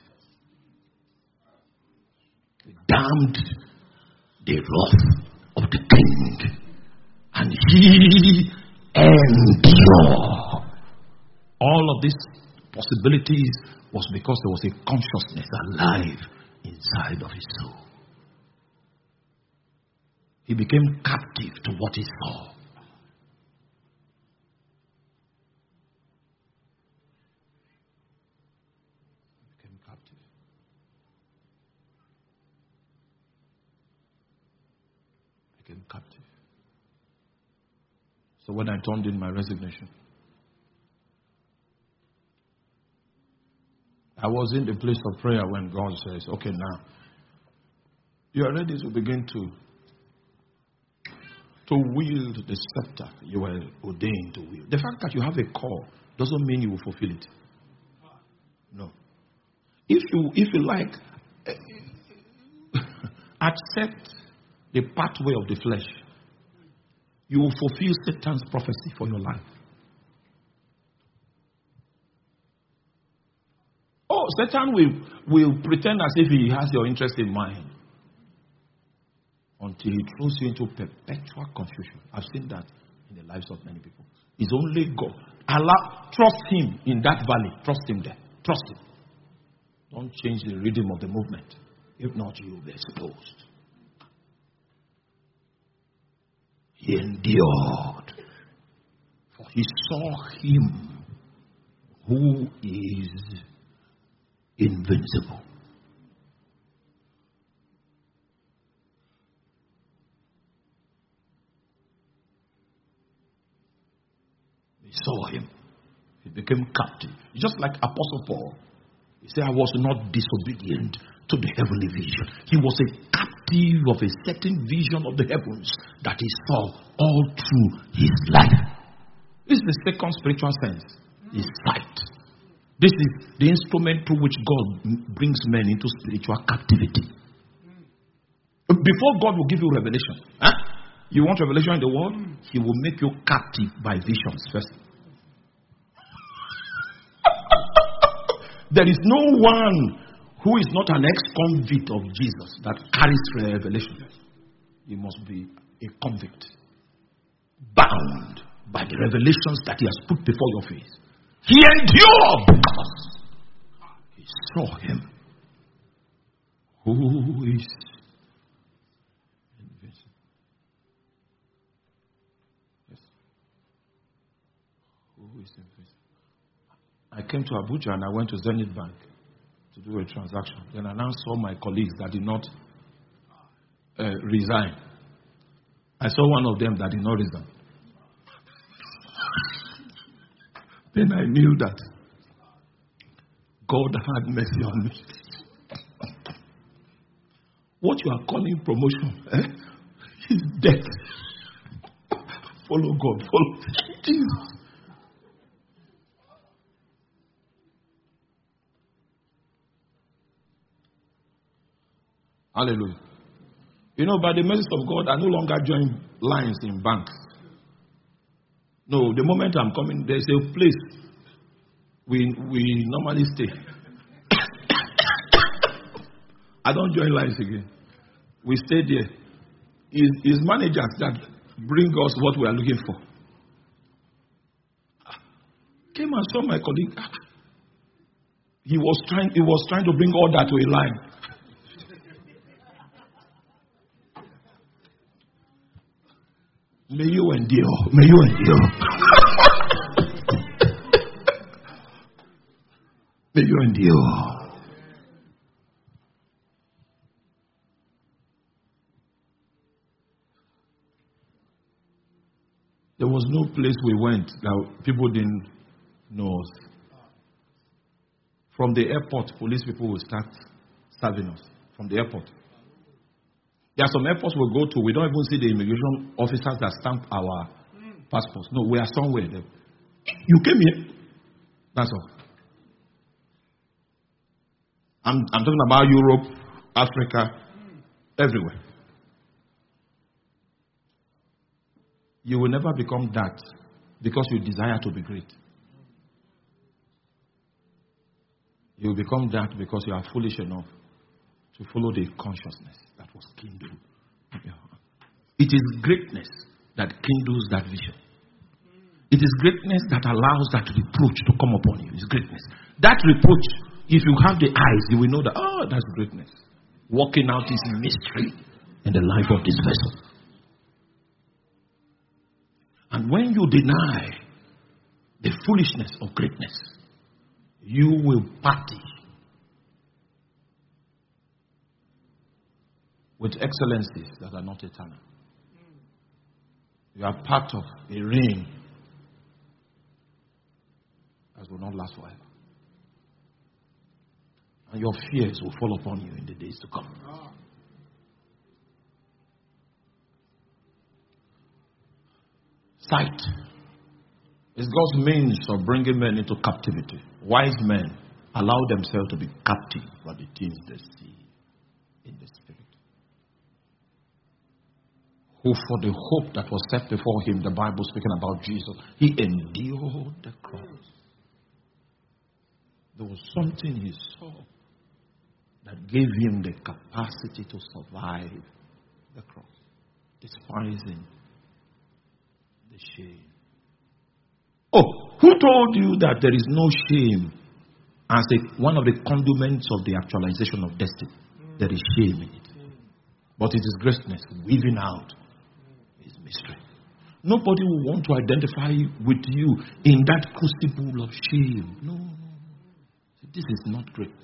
He damned the wrath of the king. And he endured. All of these possibilities was because there was a consciousness alive inside of his soul. He became captive to what he saw. He became captive. became captive. So when I turned in my resignation, I was in the place of prayer when God says, okay, now, you are ready to begin to, to wield the scepter you were ordained to wield. The fact that you have a call doesn't mean you will fulfill it. No. If you, if you like, accept the pathway of the flesh, you will fulfill Satan's prophecy for your life. Oh, Satan will, will pretend as if he has your interest in mind until he throws you into perpetual confusion. I've seen that in the lives of many people. It's only God. Allah, trust him in that valley. Trust him there. Trust him. Don't change the rhythm of the movement. If not, you will be exposed. He endured, for he saw him who is invincible. He saw him. He became captive. Just like Apostle Paul. He said, I was not disobedient to the heavenly vision. He was a captive of a certain vision of the heavens that he saw all through his life. This is the second spiritual sense, his sight. This is the instrument through which God brings men into spiritual captivity. Before God will give you revelation, huh? You want revelation in the world? He will make you captive by visions first. There is no one who is not an ex-convict of Jesus that carries revelation. He must be a convict, bound by the revelations that he has put before your face. He endured because he saw him who is invincible. Yes. Who is invincible? I came to Abuja and I went to Zenith Bank to do a transaction. Then I now saw my colleagues that did not uh, resign. I saw one of them that did not resign. Then I knew that God had mercy on me. What you are calling promotion eh, is death. Follow God. Follow Jesus. Hallelujah. You know, by the mercy of God, I no longer join lines in banks. No, the moment I'm coming, there's a place we we normally stay. I don't join lines again. We stay there. It's, it's managers that bring us what we are looking for. Came and saw my colleague. He was trying. He was trying to bring order to a line. May you endure. May you endure. May you endure. There was no place we went that people didn't know us. From the airport, police people will start serving us. From the airport. There are some airports we'll go to, we don't even see the immigration officers that stamp our passports. No, we are somewhere there. You came here. That's all. I'm, I'm talking about Europe, Africa, everywhere. You will never become that because you desire to be great. You will become that because you are foolish enough to follow the consciousness that was kindled. It is greatness that kindles that vision. It is greatness that allows that reproach to come upon you. It's greatness. That reproach, if you have the eyes, you will know that, oh, that's greatness. Walking out is mystery in the life of this vessel. And when you deny the foolishness of greatness, you will party with excellencies that are not eternal. You are part of a reign that will not last forever. And your fears will fall upon you in the days to come. Sight is God's means of bringing men into captivity. Wise men allow themselves to be captive by the things they see in the spirit. Who for the hope that was set before him, the Bible speaking about Jesus, he endured the cross. There was something he saw that gave him the capacity to survive the cross, despising the shame. Oh, who told you that there is no shame as a, one of the condiments of the actualization of destiny? There is shame in it. But it is greatness, weaving out his mystery. Nobody will want to identify with you in that crucible of shame. No, no, no. This is not greatness.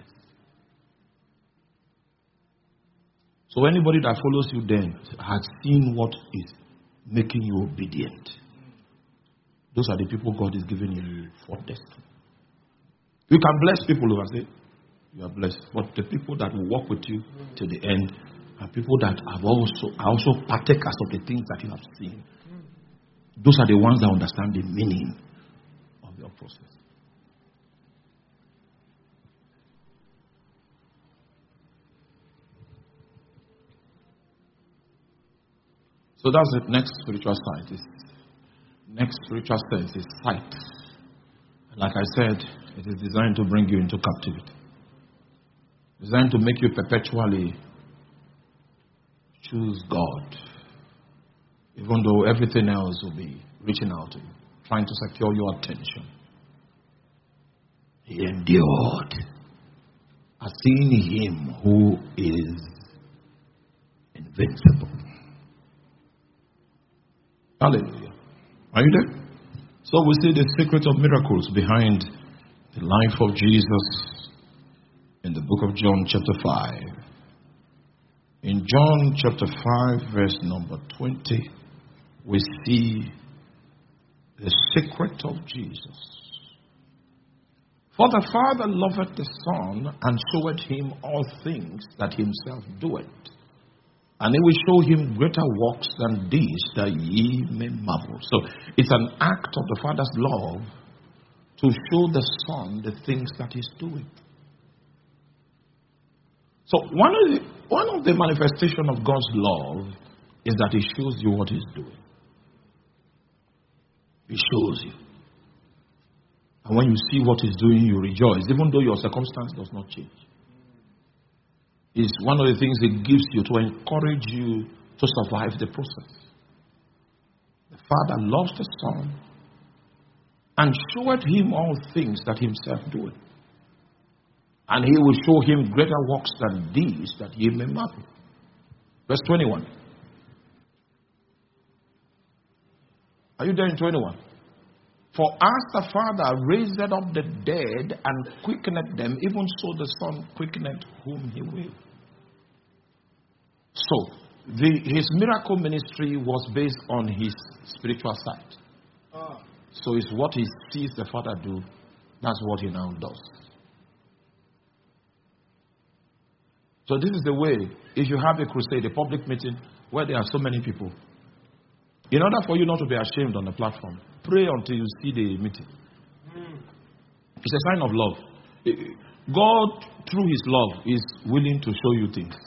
So anybody that follows you then has seen what is making you obedient. Those are the people God is giving you for destiny. You can bless people who say, you are blessed. But the people that will walk with you to the end are people that have also, are also partakers of the things that you have seen. Those are the ones that understand the meaning of your process. So that's the next spiritual side. Is next spiritual sense is sight. Like I said, it is designed to bring you into captivity. Designed to make you perpetually choose God. Even though everything else will be reaching out to you, trying to secure your attention. He endured. As seeing him who is invincible. Hallelujah. Are you there? So we see the secret of miracles behind the life of Jesus in the book of John chapter five. In John chapter five verse number twenty, we see the secret of Jesus. For the Father loveth the Son, and showeth him all things that himself doeth. And he will show him greater works than these, that ye may marvel. So it's an act of the Father's love to show the Son the things that he's doing. So one of the, one of the manifestations of God's love is that he shows you what he's doing. He shows you. And when you see what he's doing, you rejoice, even though your circumstance does not change. It's one of the things it gives you to encourage you to survive the process. The Father loves the Son and showeth him all things that himself doeth. And he will show him greater works than these, that ye may marvel. Verse twenty-one. Are you there in twenty-one? For as the Father raised up the dead and quickeneth them, even so the Son quickeneth whom he will. So, the, his miracle ministry was based on his spiritual side. Ah. So it's what he sees the Father do, that's what he now does. So this is the way, if you have a crusade, a public meeting, where there are so many people, in order for you not to be ashamed on the platform, pray until you see the meeting. It's a sign of love. God, through his love, is willing to show you things.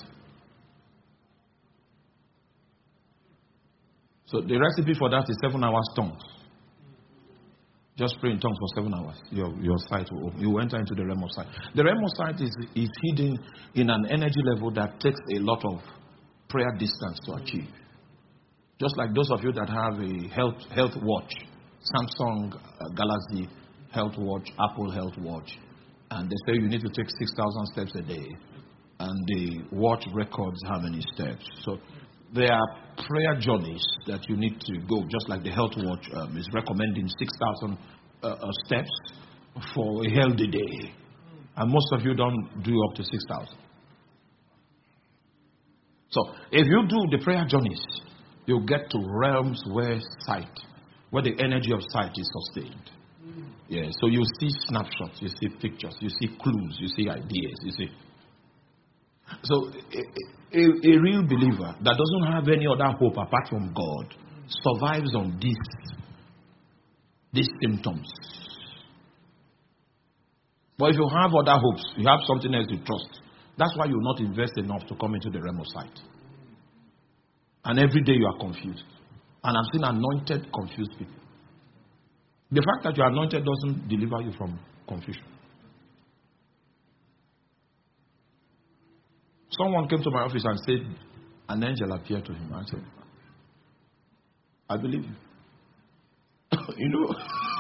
So the recipe for that is seven hours tongues. Just pray in tongues for seven hours. Your, your sight will open. You will enter into the realm of sight. The realm of sight is, is hidden in an energy level that takes a lot of prayer distance to achieve. Just like those of you that have a health health watch, Samsung uh, Galaxy health watch, Apple health watch, and they say you need to take six thousand steps a day, and the watch records how many steps. So there are prayer journeys that you need to go, just like the health watch um, is recommending six thousand uh, uh, steps for a healthy day, and most of you don't do up to six thousand. So if you do the prayer journeys, You get to realms where sight, where the energy of sight is sustained. Yeah, so you see snapshots, you see pictures, you see clues, you see ideas, you see. So a, a, a real believer that doesn't have any other hope apart from God survives on these, these symptoms. But if you have other hopes, you have something else you trust. That's why you will not invest enough to come into the realm of sight. And every day you are confused. And I've seen anointed, confused people. The fact that you are anointed doesn't deliver you from confusion. Someone came to my office and said, an angel appeared to him. I said, I believe you. You know,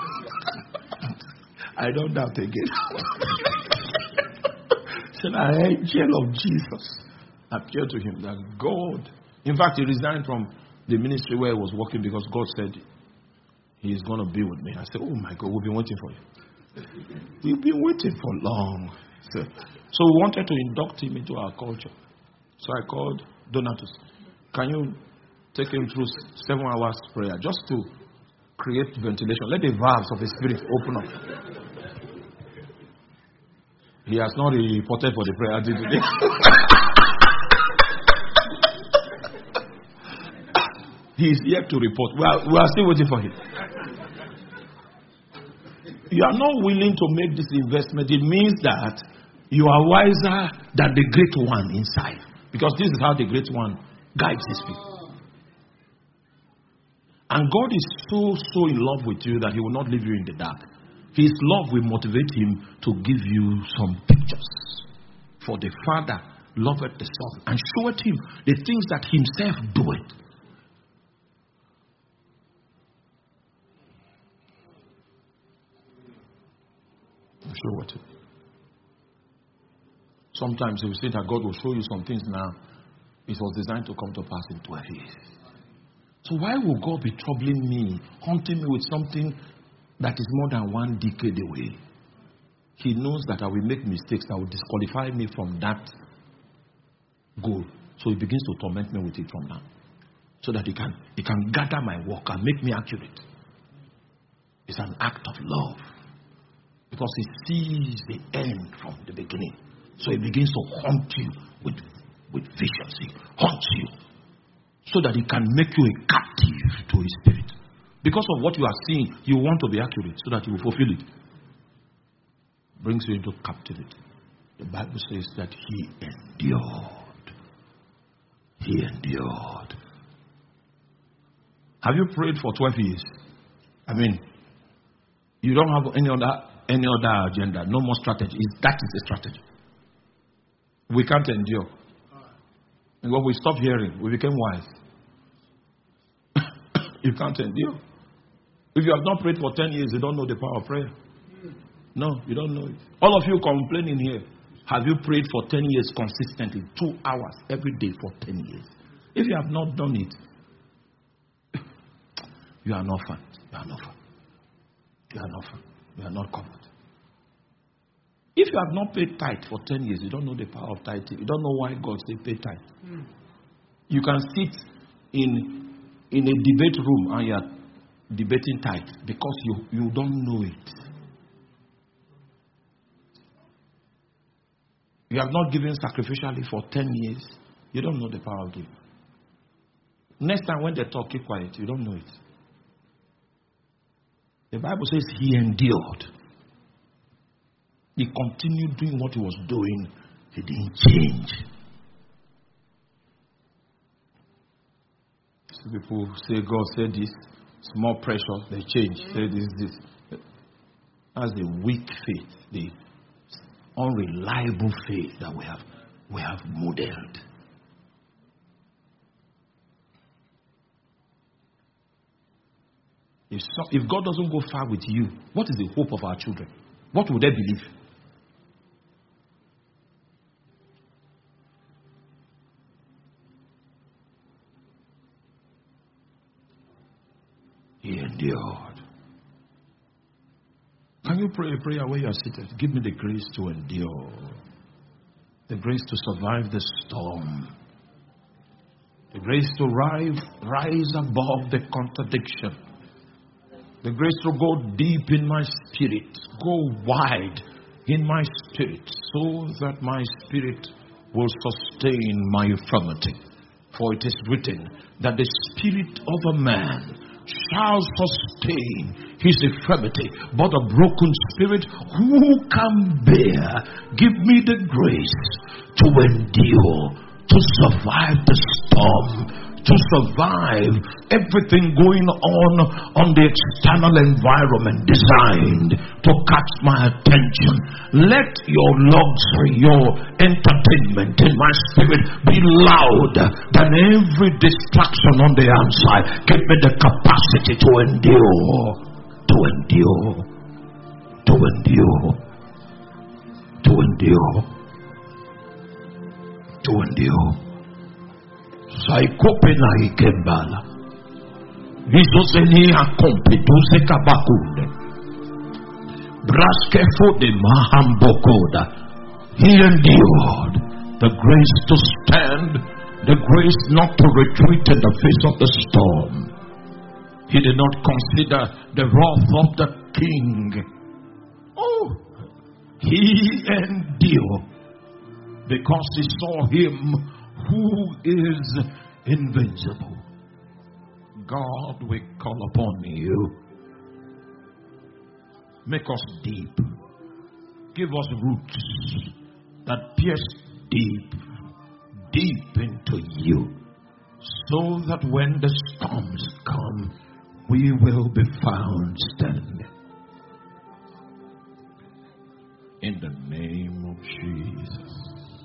I don't doubt again. Said, an angel of Jesus appeared to him that God, in fact, he resigned from the ministry where he was working because God said he is going to be with me. I said, oh my God, we've been waiting for you. We've been waiting for long. So, so we wanted to induct him into our culture. So I called Donatus. Can you take him through seven hours prayer just to create ventilation? Let the valves of the spirit open up. He has not reported for the prayer today. He is yet to report. We are, we are still waiting for him. You are not willing to make this investment. It means that you are wiser than the great one inside. Because this is how the great one guides his people. And God is so, so in love with you that he will not leave you in the dark. His love will motivate him to give you some pictures. For the Father loveth the Son and showeth him the things that himself doeth. Show what it. Sometimes you will say that God will show you some things now. It was designed to come to pass in twelve years. So why will God be troubling me, haunting me with something that is more than one decade away? He knows that I will make mistakes that will disqualify me from that goal. So he begins to torment me with it from now. So that he can, he can gather my work and make me accurate. It's an act of love. Because he sees the end from the beginning. So he begins to haunt you with, with visions. He haunts you. So that he can make you a captive to his spirit. Because of what you are seeing, you want to be accurate so that you will fulfill it. Brings you into captivity. The Bible says that he endured. He endured. Have you prayed for twelve years? I mean, you don't have any other any other agenda, no more strategy. That is a strategy. We can't endure. And when we stop hearing, we became wise. You can't endure. If you have not prayed for ten years, you don't know the power of prayer. No, you don't know it. All of you complaining here, have you prayed for ten years consistently, two hours every day for ten years? If you have not done it, you are an orphan. You are an orphan. You are an orphan. You are not covered. If you have not paid tithe for ten years, you don't know the power of tithing. You don't know why God said pay tithe. Mm. You can sit in in a debate room and you are debating tithe because you, you don't know it. You have not given sacrificially for ten years. You don't know the power of giving. Next time when they talk, keep quiet. You don't know it. The Bible says he endured. He continued doing what he was doing. He didn't change. So people say God said this. It's more pressure. They change. Say this, this. That's the weak faith. The unreliable faith that we have we have modeled. If, so, if God doesn't go far with you, what is the hope of our children? What will they believe? He endured. Can you pray a prayer where you are seated? Give me the grace to endure. The grace to survive the storm. The grace to rise, rise above the contradiction. The grace to go deep in my spirit, go wide in my spirit, so that my spirit will sustain my infirmity. For it is written that the spirit of a man shall sustain his infirmity, but a broken spirit who can bear? Give me the grace to endure, to survive the storm, to survive everything going on on the external environment designed to catch my attention. Let your luxury, your entertainment in my spirit be louder than every distraction on the outside. Give me the capacity to endure, to endure, to endure, to endure, to endure. Saikopena ikembala. Vizoseni akompetuse kabakunde. Braske fode mahambokoda. He endured the grace to stand, the grace not to retreat in the face of the storm. He did not consider the wrath of the king. Oh, he endured because he saw him who is invincible. God, we call upon you. Make us deep. Give us roots that pierce deep, deep into you, so that when the storms come, we will be found standing. In the name of Jesus.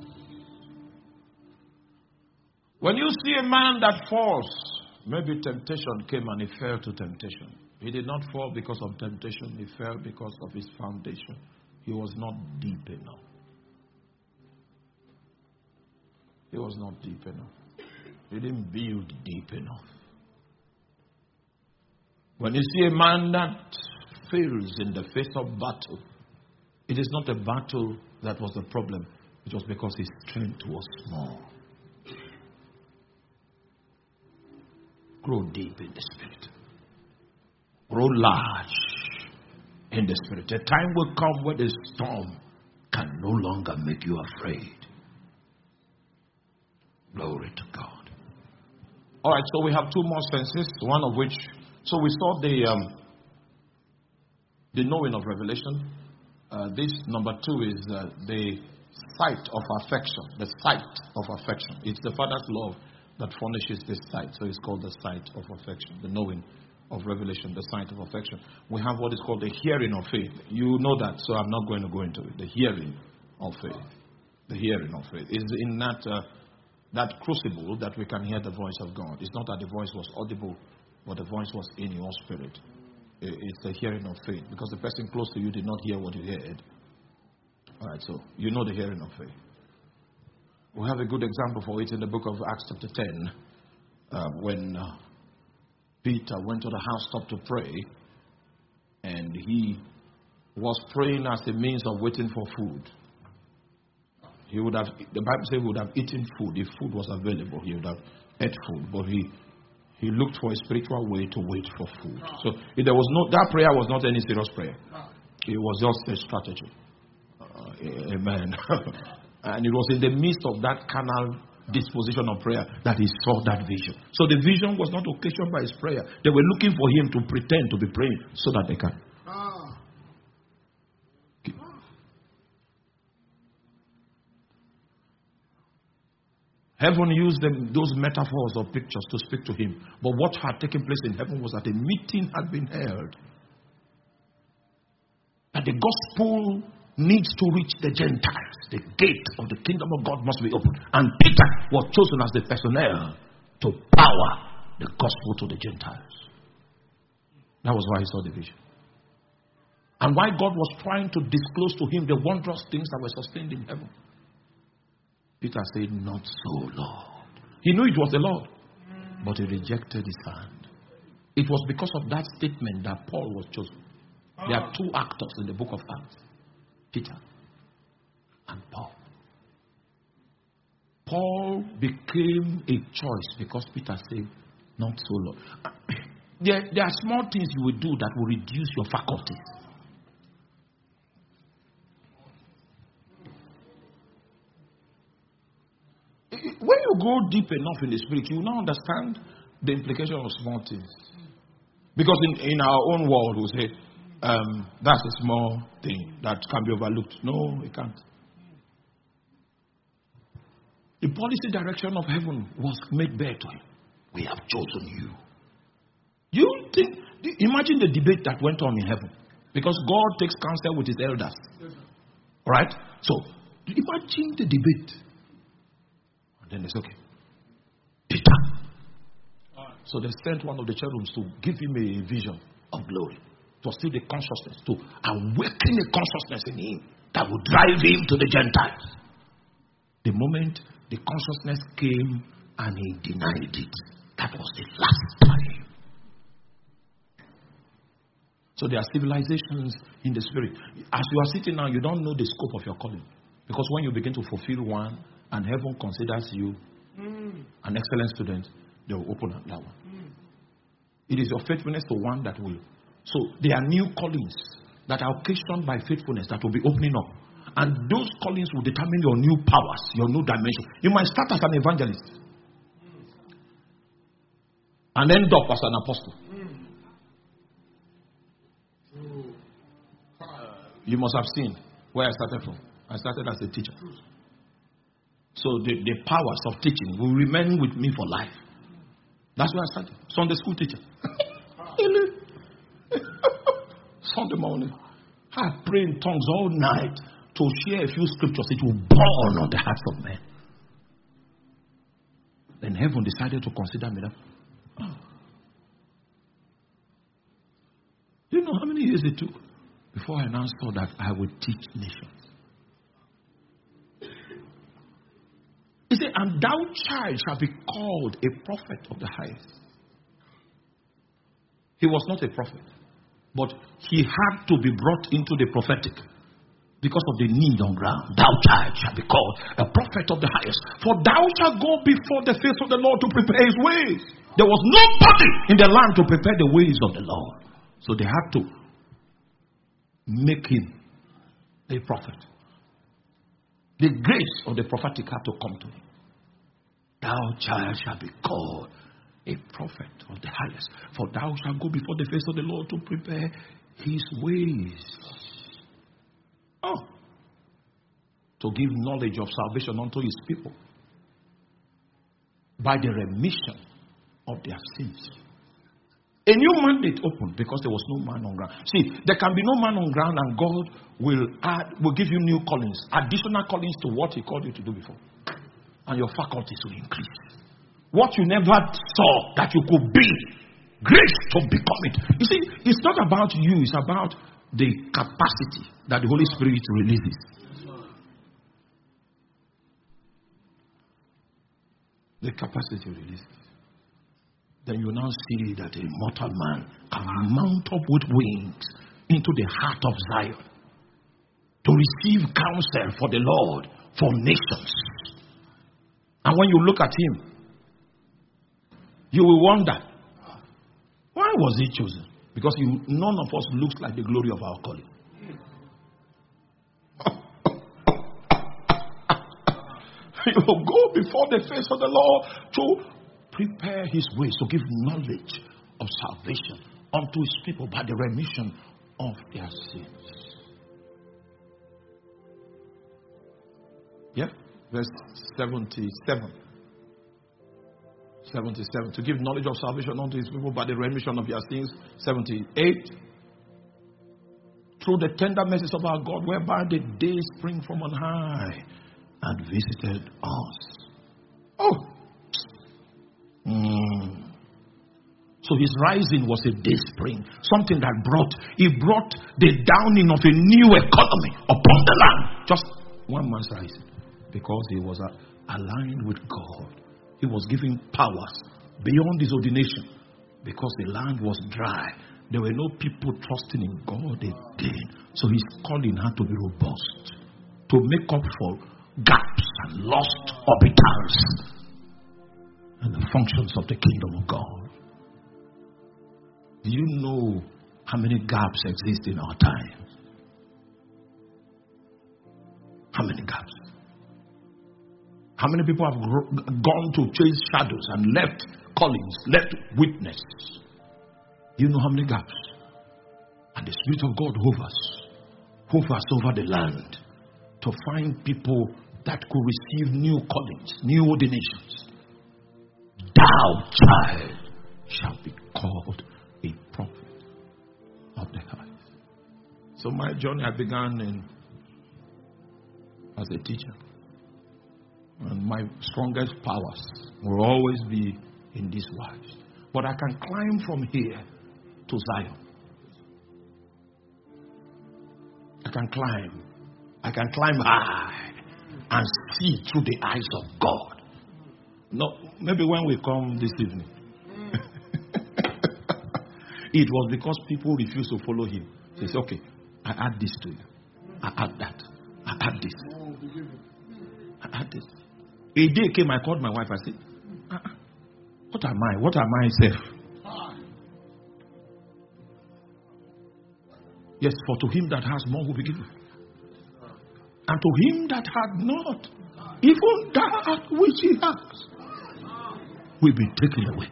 When you see a man that falls, maybe temptation came and he fell to temptation. He did not fall because of temptation. He fell because of his foundation. He was not deep enough. He was not deep enough. He didn't build deep enough. When you see a man that fails in the face of battle, it is not a battle that was the problem. It was because his strength was small. Grow deep in the spirit. Grow large in the spirit. A time will come where the storm can no longer make you afraid. Glory to God. All right, so we have two more senses, one of which, so we saw the um, the knowing of revelation. Uh, this number two is uh, the sight of affection. The sight of affection. It's the Father's love that furnishes this sight. So it's called the sight of affection, the knowing of revelation, the sight of affection. We have what is called the hearing of faith. You know that, so I'm not going to go into it. The hearing of faith. The hearing of faith. It's in that, uh, that crucible that we can hear the voice of God. It's not that the voice was audible, but the voice was in your spirit. It's the hearing of faith. Because the person close to you did not hear what you heard. All right, so you know the hearing of faith. We have a good example for it in the book of Acts chapter ten, uh, when uh, Peter went to the housetop to pray, and he was praying as a means of waiting for food. He would have, the Bible says, he would have eaten food if food was available. He would have ate food, but he he looked for a spiritual way to wait for food. So if there was no, that prayer was not any serious prayer. It was just a strategy. Uh, amen. And it was in the midst of that carnal disposition of prayer that he saw that vision. So the vision was not occasioned by his prayer. They were looking for him to pretend to be praying so that they can. Okay. Heaven used them, those metaphors or pictures to speak to him. But what had taken place in heaven was that a meeting had been held. And the gospel needs to reach the Gentiles. The gate of the kingdom of God must be opened. And Peter was chosen as the personnel to power the gospel to the Gentiles. That was why he saw the vision. And why God was trying to disclose to him the wondrous things that were sustained in heaven. Peter said, "Not so, Lord." He knew it was the Lord, but he rejected his hand. It was because of that statement that Paul was chosen. There are two actors in the book of Acts. Peter and Paul. Paul became a choice because Peter said, not so, Lord. There, there are small things you will do that will reduce your faculties. When you go deep enough in the spirit, you will now understand the implication of small things. Because in, in our own world, we say, um, that's a small thing that can be overlooked. No, it can't. The policy direction of heaven was made bare to him. We have chosen you. You think, imagine the debate that went on in heaven. Because God takes counsel with his elders. Right? So, imagine the debate. And then it's okay. Peter. So they sent one of the cherubims to give him a vision of glory. To still the consciousness, to awaken a consciousness in him that would drive him to the Gentiles. The moment the consciousness came and he denied it, that was the last time. So there are civilizations in the spirit. As you are sitting now, you don't know the scope of your calling. Because when you begin to fulfill one and heaven considers you mm. an excellent student, they will open up that one. Mm. It is your faithfulness to one that will. So there are new callings that are occasioned by faithfulness that will be opening up. And those callings will determine your new powers, your new dimension. You might start as an evangelist and end up as an apostle. You must have seen where I started from. I started as a teacher. So the, the powers of teaching will remain with me for life. That's where I started. Sunday school teacher. Sunday morning. I pray in tongues all night to share a few scriptures. It will burn on the hearts of men. Then heaven decided to consider me. That, oh. Do you know how many years it took before I announced that I would teach nations? He said, and thou child shall be called a prophet of the highest. He was not a prophet, but he had to be brought into the prophetic because of the need on ground. Thou child shall be called a prophet of the highest. For thou shalt go before the face of the Lord to prepare his ways. There was nobody in the land to prepare the ways of the Lord. So they had to make him a prophet. The grace of the prophetic had to come to him. Thou child shall be called a prophet of the highest. For thou shalt go before the face of the Lord to prepare his ways. Oh. To give knowledge of salvation unto his people by the remission of their sins. A new mandate opened because there was no man on ground. See, there can be no man on ground and God will add, will give you new callings, additional callings to what he called you to do before. And your faculties will increase. What you never saw that you could be, grace to become it. You see, it's not about you, it's about the capacity that the Holy Spirit releases. The capacity releases. Then you now see that a mortal man can mount up with wings into the heart of Zion to receive counsel for the Lord, for nations. And when you look at him, you will wonder, why was he chosen? Because you, none of us looks like the glory of our calling. You will go before the face of the Lord to prepare his ways, to give knowledge of salvation unto his people by the remission of their sins. Yeah? Verse seventy-seven. seventy-seven. To give knowledge of salvation unto his people by the remission of their sins. seventy-eight. Through the tender mercies of our God, whereby the day spring from on high and visited us. Oh! Mm. So his rising was a day spring, something that brought, it brought the downing of a new economy upon the land. Just one man's rising, because he was uh, aligned with God. He was given powers beyond his ordination, because the land was dry. There were no people trusting in God again. So his calling had to be robust to make up for gaps and lost orbitals and the functions of the kingdom of God. Do you know how many gaps exist in our time? How many gaps? How many people have gone to chase shadows and left callings, left witness? You know how many gaps? And the Spirit of God hovers, hovers over the land to find people that could receive new callings, new ordinations. Thou, child, shall be called a prophet of the highest. So my journey I began in as a teacher. And my strongest powers will always be in this life. But I can climb from here to Zion. I can climb. I can climb high and see through the eyes of God. No, maybe when we come this evening. It was because people refused to follow him. He said, okay, I add this to you. I add that. I add this. I add this. A day came, I called my wife. I said, uh-uh. What am I? What am I, self? Yes, for to him that has more will be given. And to him that had not, even that which he has will be taken away.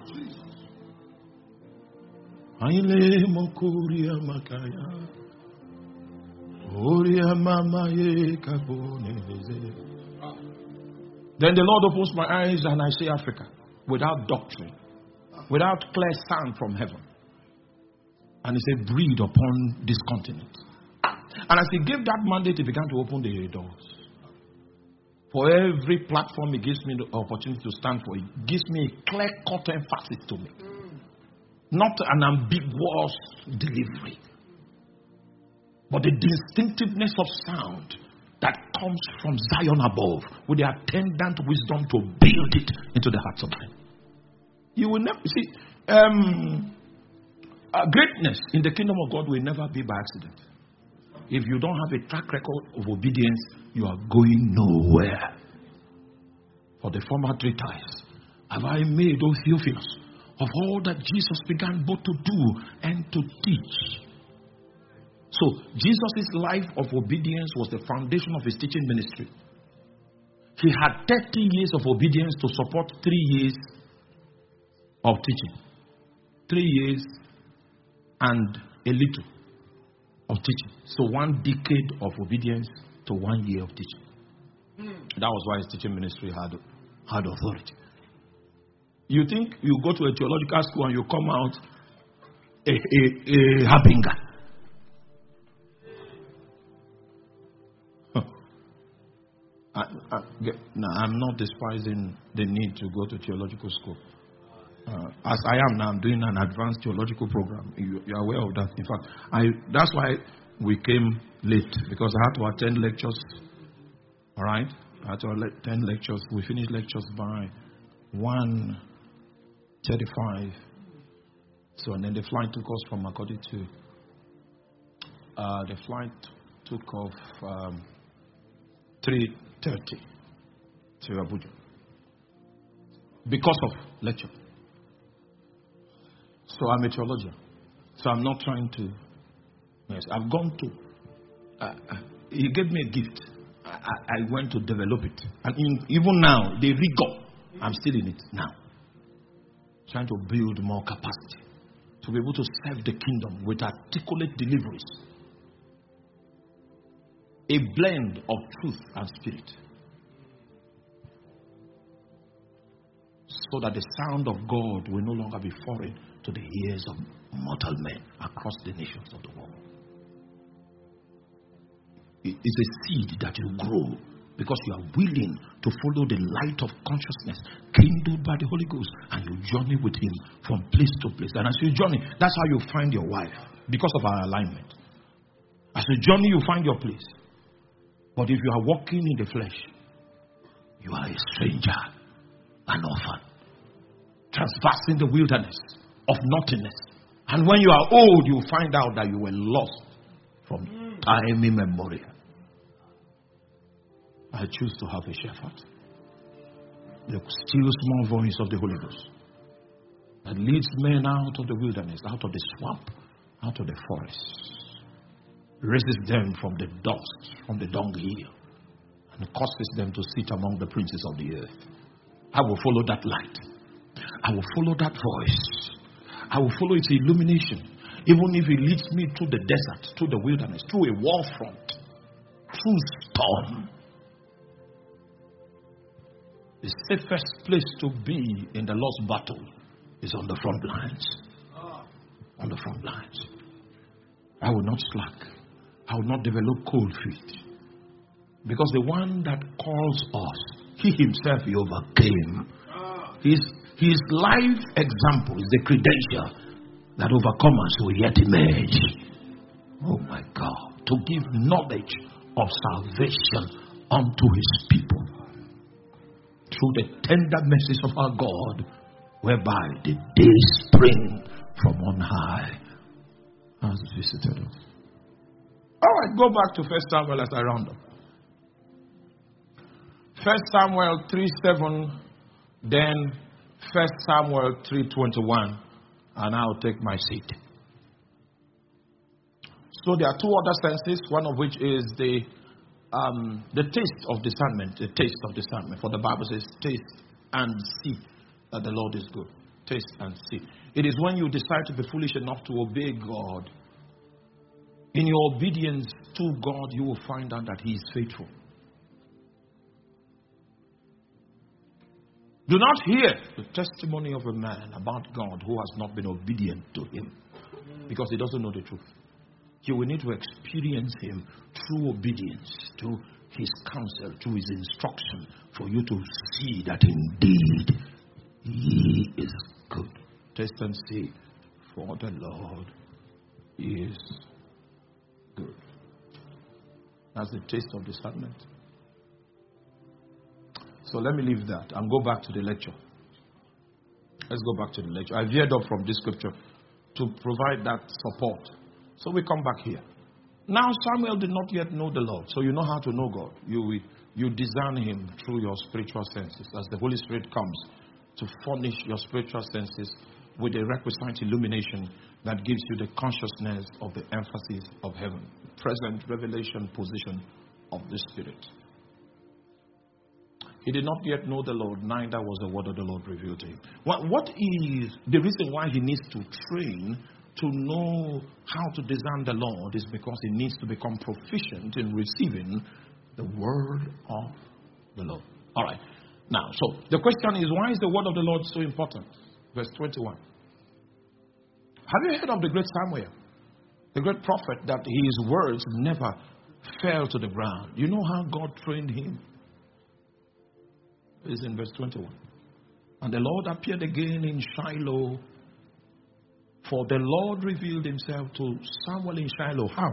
Then the Lord opens my eyes and I see Africa without doctrine, without clear sound from heaven. And he said, breathe upon this continent. And as he gave that mandate, he began to open the doors. For every platform he gives me the opportunity to stand for, he gives me a clear-cut emphasis to me. Not an ambiguous delivery, but the distinctiveness of sound that comes from Zion above with the attendant wisdom to build it into the hearts of men. You will never see um, uh, greatness in the kingdom of God will never be by accident. If you don't have a track record of obedience, you are going nowhere. For the former three times have I made, O Theophilus, of all that Jesus began both to do and to teach. So, Jesus' life of obedience was the foundation of his teaching ministry. He had thirty years of obedience to support three years of teaching. Three years and a little of teaching. So, one decade of obedience to one year of teaching. That was why his teaching ministry had, had authority. You think you go to a theological school and you come out a, a, a harbinger. Huh. I, I, no, I'm not despising the need to go to theological school. Uh, as I am now, I'm doing an advanced theological program. You, you're aware of that. In fact, I, that's why we came late, because I had to attend lectures. All right? I had to attend lectures. We finished lectures by one thirty-five. So, and then the flight took us from Makurdi to, uh, the flight took off um, three thirty to Abuja. Because of lecture. So, I'm a theologian. So, I'm not trying to, yes, I've gone to, uh, uh, he gave me a gift. I, I went to develop it. And in, even now, the rigor, I'm still in it now. Trying to build more capacity to be able to serve the kingdom with articulate deliveries. A blend of truth and spirit. So that the sound of God will no longer be foreign to the ears of mortal men across the nations of the world. It is a seed that you grow because you are willing to follow the light of consciousness kindled by the Holy Ghost, and you journey with him from place to place. And as you journey, that's how you find your wife, because of our alignment. As you journey, you find your place. But if you are walking in the flesh, you are a stranger, an orphan, traversing the wilderness of nothingness. And when you are old, you find out that you were lost from time immemorial. I choose to have a shepherd. The still small voice of the Holy Ghost that leads men out of the wilderness, out of the swamp, out of the forest, raises them from the dust, from the dunghill, and causes them to sit among the princes of the earth. I will follow that light. I will follow that voice. I will follow its illumination. Even if it leads me through the desert, through the wilderness, through a war front, through storm. The safest place to be in the lost battle is on the front lines. On the front lines. I will not slack. I will not develop cold feet. Because the one that calls us, he himself he overcame. His, his life example is the credential that overcomers will yet emerge. Oh my God. To give knowledge of salvation unto his people. Through the tender mercies of our God, whereby the day spring from on high has visited us. All right, go back to First Samuel as I round up. First Samuel three seven, then First Samuel three twenty-one, and I'll take my seat. So there are two other senses, one of which is the um, the taste of discernment. The taste of discernment. For the Bible says, taste and see that the Lord is good. Taste and see. It is when you decide to be foolish enough to obey God. In your obedience to God, you will find out that He is faithful. Do not hear the testimony of a man about God who has not been obedient to Him, because he doesn't know the truth. You will need to experience Him through obedience to His counsel, to His instruction, for you to see that indeed He is good. Taste and see, for the Lord is good. That's the taste of discernment. So let me leave that and go back to the lecture. Let's go back to the lecture. I veered up from this scripture to provide that support. So we come back here. Now Samuel did not yet know the Lord. So you know how to know God. You, you discern Him through your spiritual senses. As the Holy Spirit comes to furnish your spiritual senses with a requisite illumination that gives you the consciousness of the emphasis of heaven. Present revelation position of the Spirit. He did not yet know the Lord, neither was the word of the Lord revealed to him. What, what is the reason why he needs to train to know how to discern the Lord is because he needs to become proficient in receiving the word of the Lord. All right. Now, so the question is, why is the word of the Lord so important? Verse twenty-one. Have you heard of the great Samuel, the great prophet, that his words never fell to the ground? You know how God trained him? It's in verse twenty-one. And the Lord appeared again in Shiloh, for the Lord revealed himself to Samuel in Shiloh. How?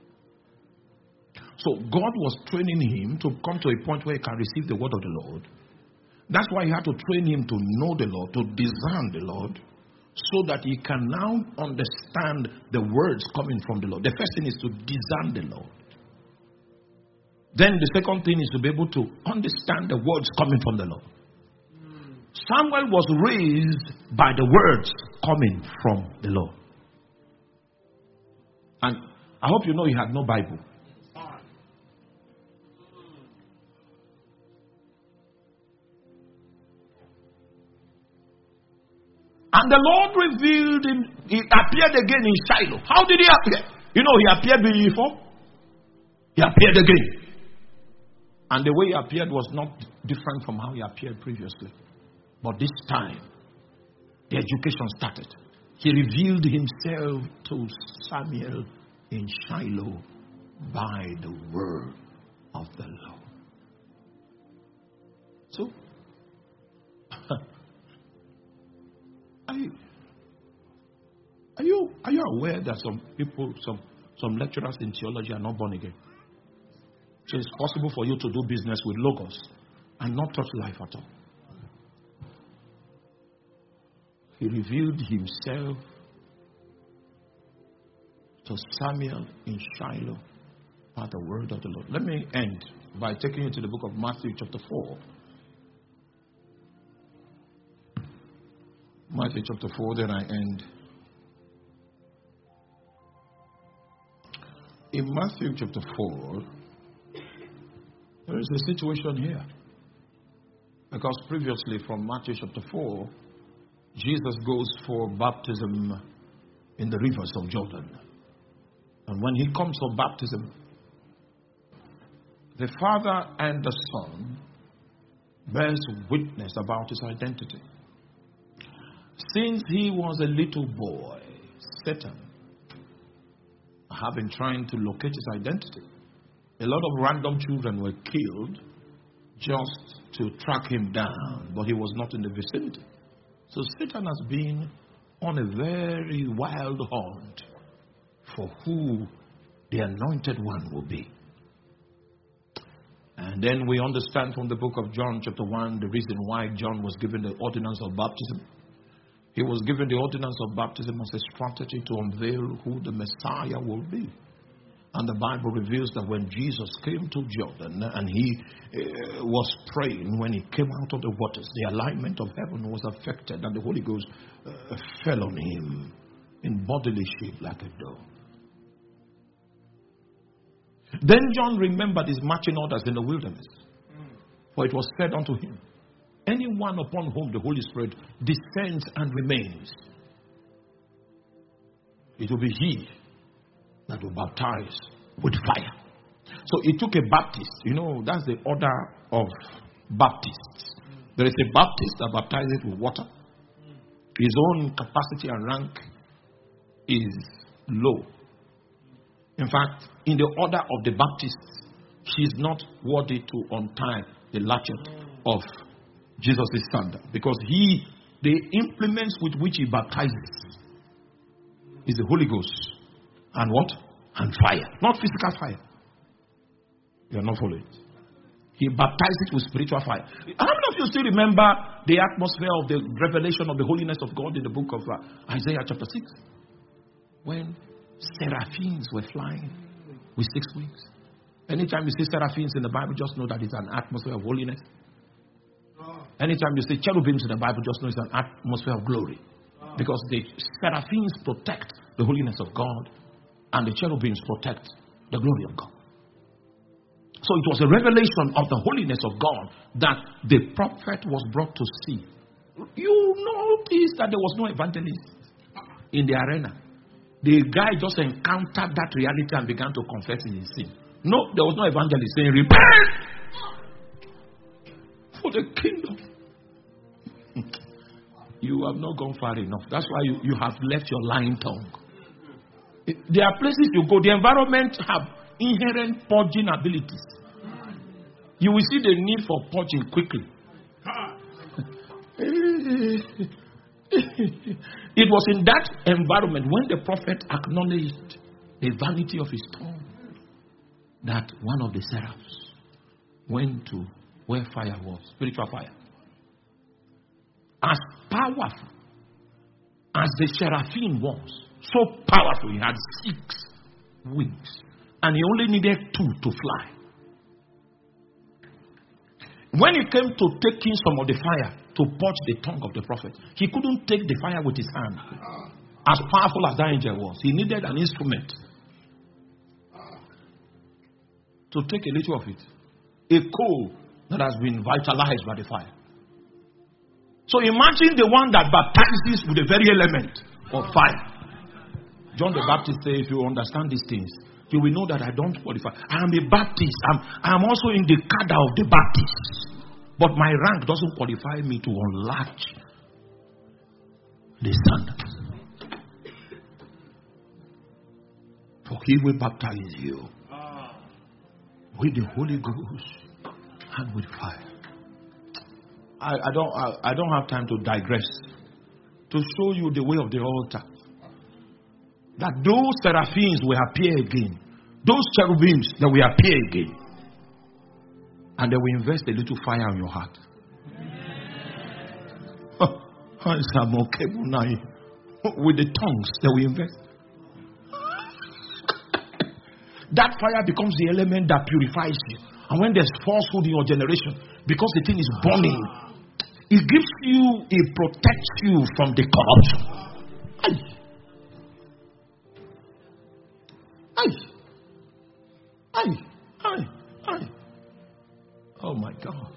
So God was training him to come to a point where he can receive the word of the Lord. That's why he had to train him to know the Lord, to discern the Lord, so that he can now understand the words coming from the Lord. The first thing is to discern the Lord. Then the second thing is to be able to understand the words coming from the Lord. Samuel was raised by the words coming from the Lord. And I hope you know he had no Bible. And the Lord revealed him. He appeared again in Shiloh. How did he appear? You know, he appeared before. He appeared again. And the way he appeared was not different from how he appeared previously. But this time, the education started. He revealed himself to Samuel in Shiloh by the word of the Lord. So, are you, are you, are you aware that some people, some, some lecturers in theology are not born again? So it's possible for you to do business with logos and not touch life at all. He revealed himself to Samuel in Shiloh At the word of the Lord. Let me end by taking you to the book of Matthew chapter four. Matthew chapter four, then I end. In Matthew chapter four, there is a situation here. Because previously from Matthew chapter four, Jesus goes for baptism in the rivers of Jordan. And when he comes for baptism, the Father and the Son bears witness about his identity. Since he was a little boy, Satan have been trying to locate his identity. A lot of random children were killed just to track him down, but he was not in the vicinity. So Satan has been on a very wild hunt for who the anointed one will be. And then we understand from the book of John chapter one the reason why John was given the ordinance of baptism. He was given the ordinance of baptism as a strategy to unveil who the Messiah will be. And the Bible reveals that when Jesus came to Jordan and he uh, was praying, when he came out of the waters, the alignment of heaven was affected and the Holy Ghost uh, fell on him in bodily shape like a dove. Then John remembered his marching orders in the wilderness. For it was said unto him, anyone upon whom the Holy Spirit descends and remains, it will be he that will baptize with fire. So he took a Baptist. You know, that's the order of Baptists. There is a Baptist that baptizes with water. His own capacity and rank is low. In fact, in the order of the Baptists, he is not worthy to untie the latchet of Jesus' sandal, because he, the implements with which he baptizes is the Holy Ghost and what? And fire. Not physical fire. You are not following. He baptizes with spiritual fire. How many of you still remember the atmosphere of the revelation of the holiness of God in the book of uh, Isaiah chapter six? When seraphims were flying with six wings. Anytime you see seraphims in the Bible, just know that it's an atmosphere of holiness. Anytime you see cherubims in the Bible, just know it's an atmosphere of glory. Because the seraphims protect the holiness of God, and the cherubims protect the glory of God. So it was a revelation of the holiness of God that the prophet was brought to see. You notice that there was no evangelist in the arena. The guy just encountered that reality and began to confess in his sin. No, there was no evangelist saying, repent for the kingdom. You have not gone far enough. That's why you, you have left your lying tongue. There are places you go. The environment have inherent purging abilities. You will see the need for purging quickly. It was in that environment when the prophet acknowledged the vanity of his tongue that one of the seraphs went to where fire was, spiritual fire. As powerful as the seraphim was, so powerful, he had six wings, and he only needed two to fly. When it came to taking some of the fire to purge the tongue of the prophet, he couldn't take the fire with his hand. As powerful as that angel was, he needed an instrument to take a little of it. A coal that has been vitalized by the fire. So imagine the one that baptizes with the very element of fire. John the Baptist says, if you understand these things, you will know that I don't qualify. I am a Baptist. I'm, I'm also in the cadre of the Baptists. But my rank doesn't qualify me to unlatch the sandals. For he will baptize you with the Holy Ghost and with fire. I, I don't I, I don't have time to digress to show you the way of the altar. That those seraphims will appear again. Those cherubims that will appear again. And they will invest a little fire on your heart. With the tongues they will invest. that fire becomes the element that purifies you. And when there's falsehood in your generation, because the thing is burning, it gives you, it protects you from the corruption. Aye. Aye. Aye. Aye. Aye. Oh my God.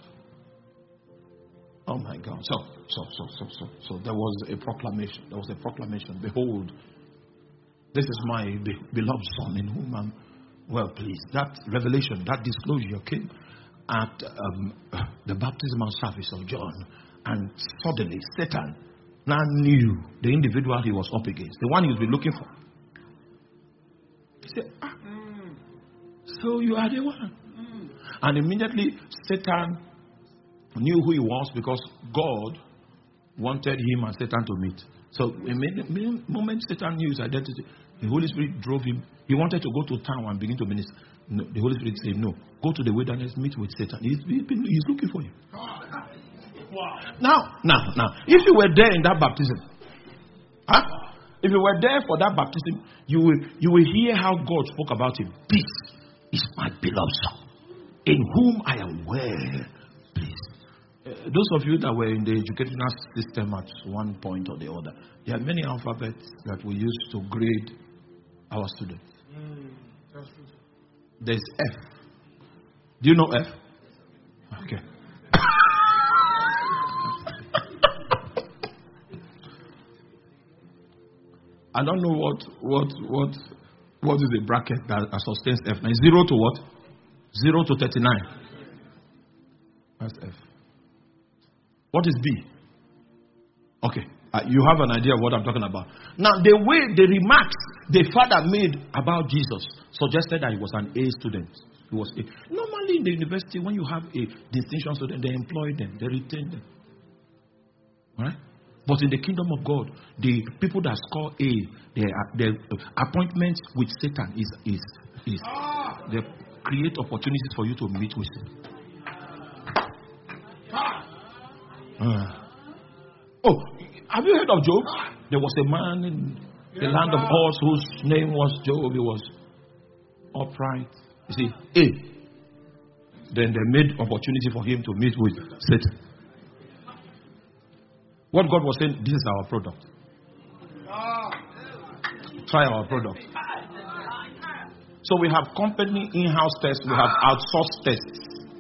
Oh my God. So, so, so, so, so, so there was a proclamation. There was a proclamation. Behold, this is my be- beloved Son in whom I'm well pleased. That revelation, that disclosure came at um, the baptismal service of John. And suddenly, Satan now knew the individual he was up against, the one he's been looking for. He said, ah, mm. so you are the one. Mm. And immediately, Satan knew who he was because God wanted him and Satan to meet. So, in the moment Satan knew his identity, the Holy Spirit drove him. He wanted to go to town and begin to minister. No, the Holy Spirit said, no, go to the wilderness, meet with Satan. He's, he's looking for you. Wow. Now, now, now, if you were there in that baptism, huh? If you were there for that baptism, you will, you will hear how God spoke about him. This is my beloved Son, in whom I am well pleased. Uh, those of you that were in the educational system at one point or the other, there are many alphabets that we use to grade our students. Mm, that's true. There's F. Do you know F? Okay. I don't know what what what what is the bracket that sustains F. Now, zero to what? Zero to thirty-nine. That's F. What is B? Okay, uh, you have an idea of what I'm talking about. Now, the way the remarks the father made about Jesus suggested that he was an A student. He was A. Normally in the university, when you have a distinction student, they employ them, they retain them. All right? But in the kingdom of God, the people that score A, their, their appointments with Satan is is is they create opportunities for you to meet with him. Uh. Oh, have you heard of Job? There was a man in the land of Oz whose name was Job. He was upright. You see, A. Then they made opportunity for him to meet with Satan. What God was saying, this is our product. Try our product. So we have company in-house tests, we have outsourced tests.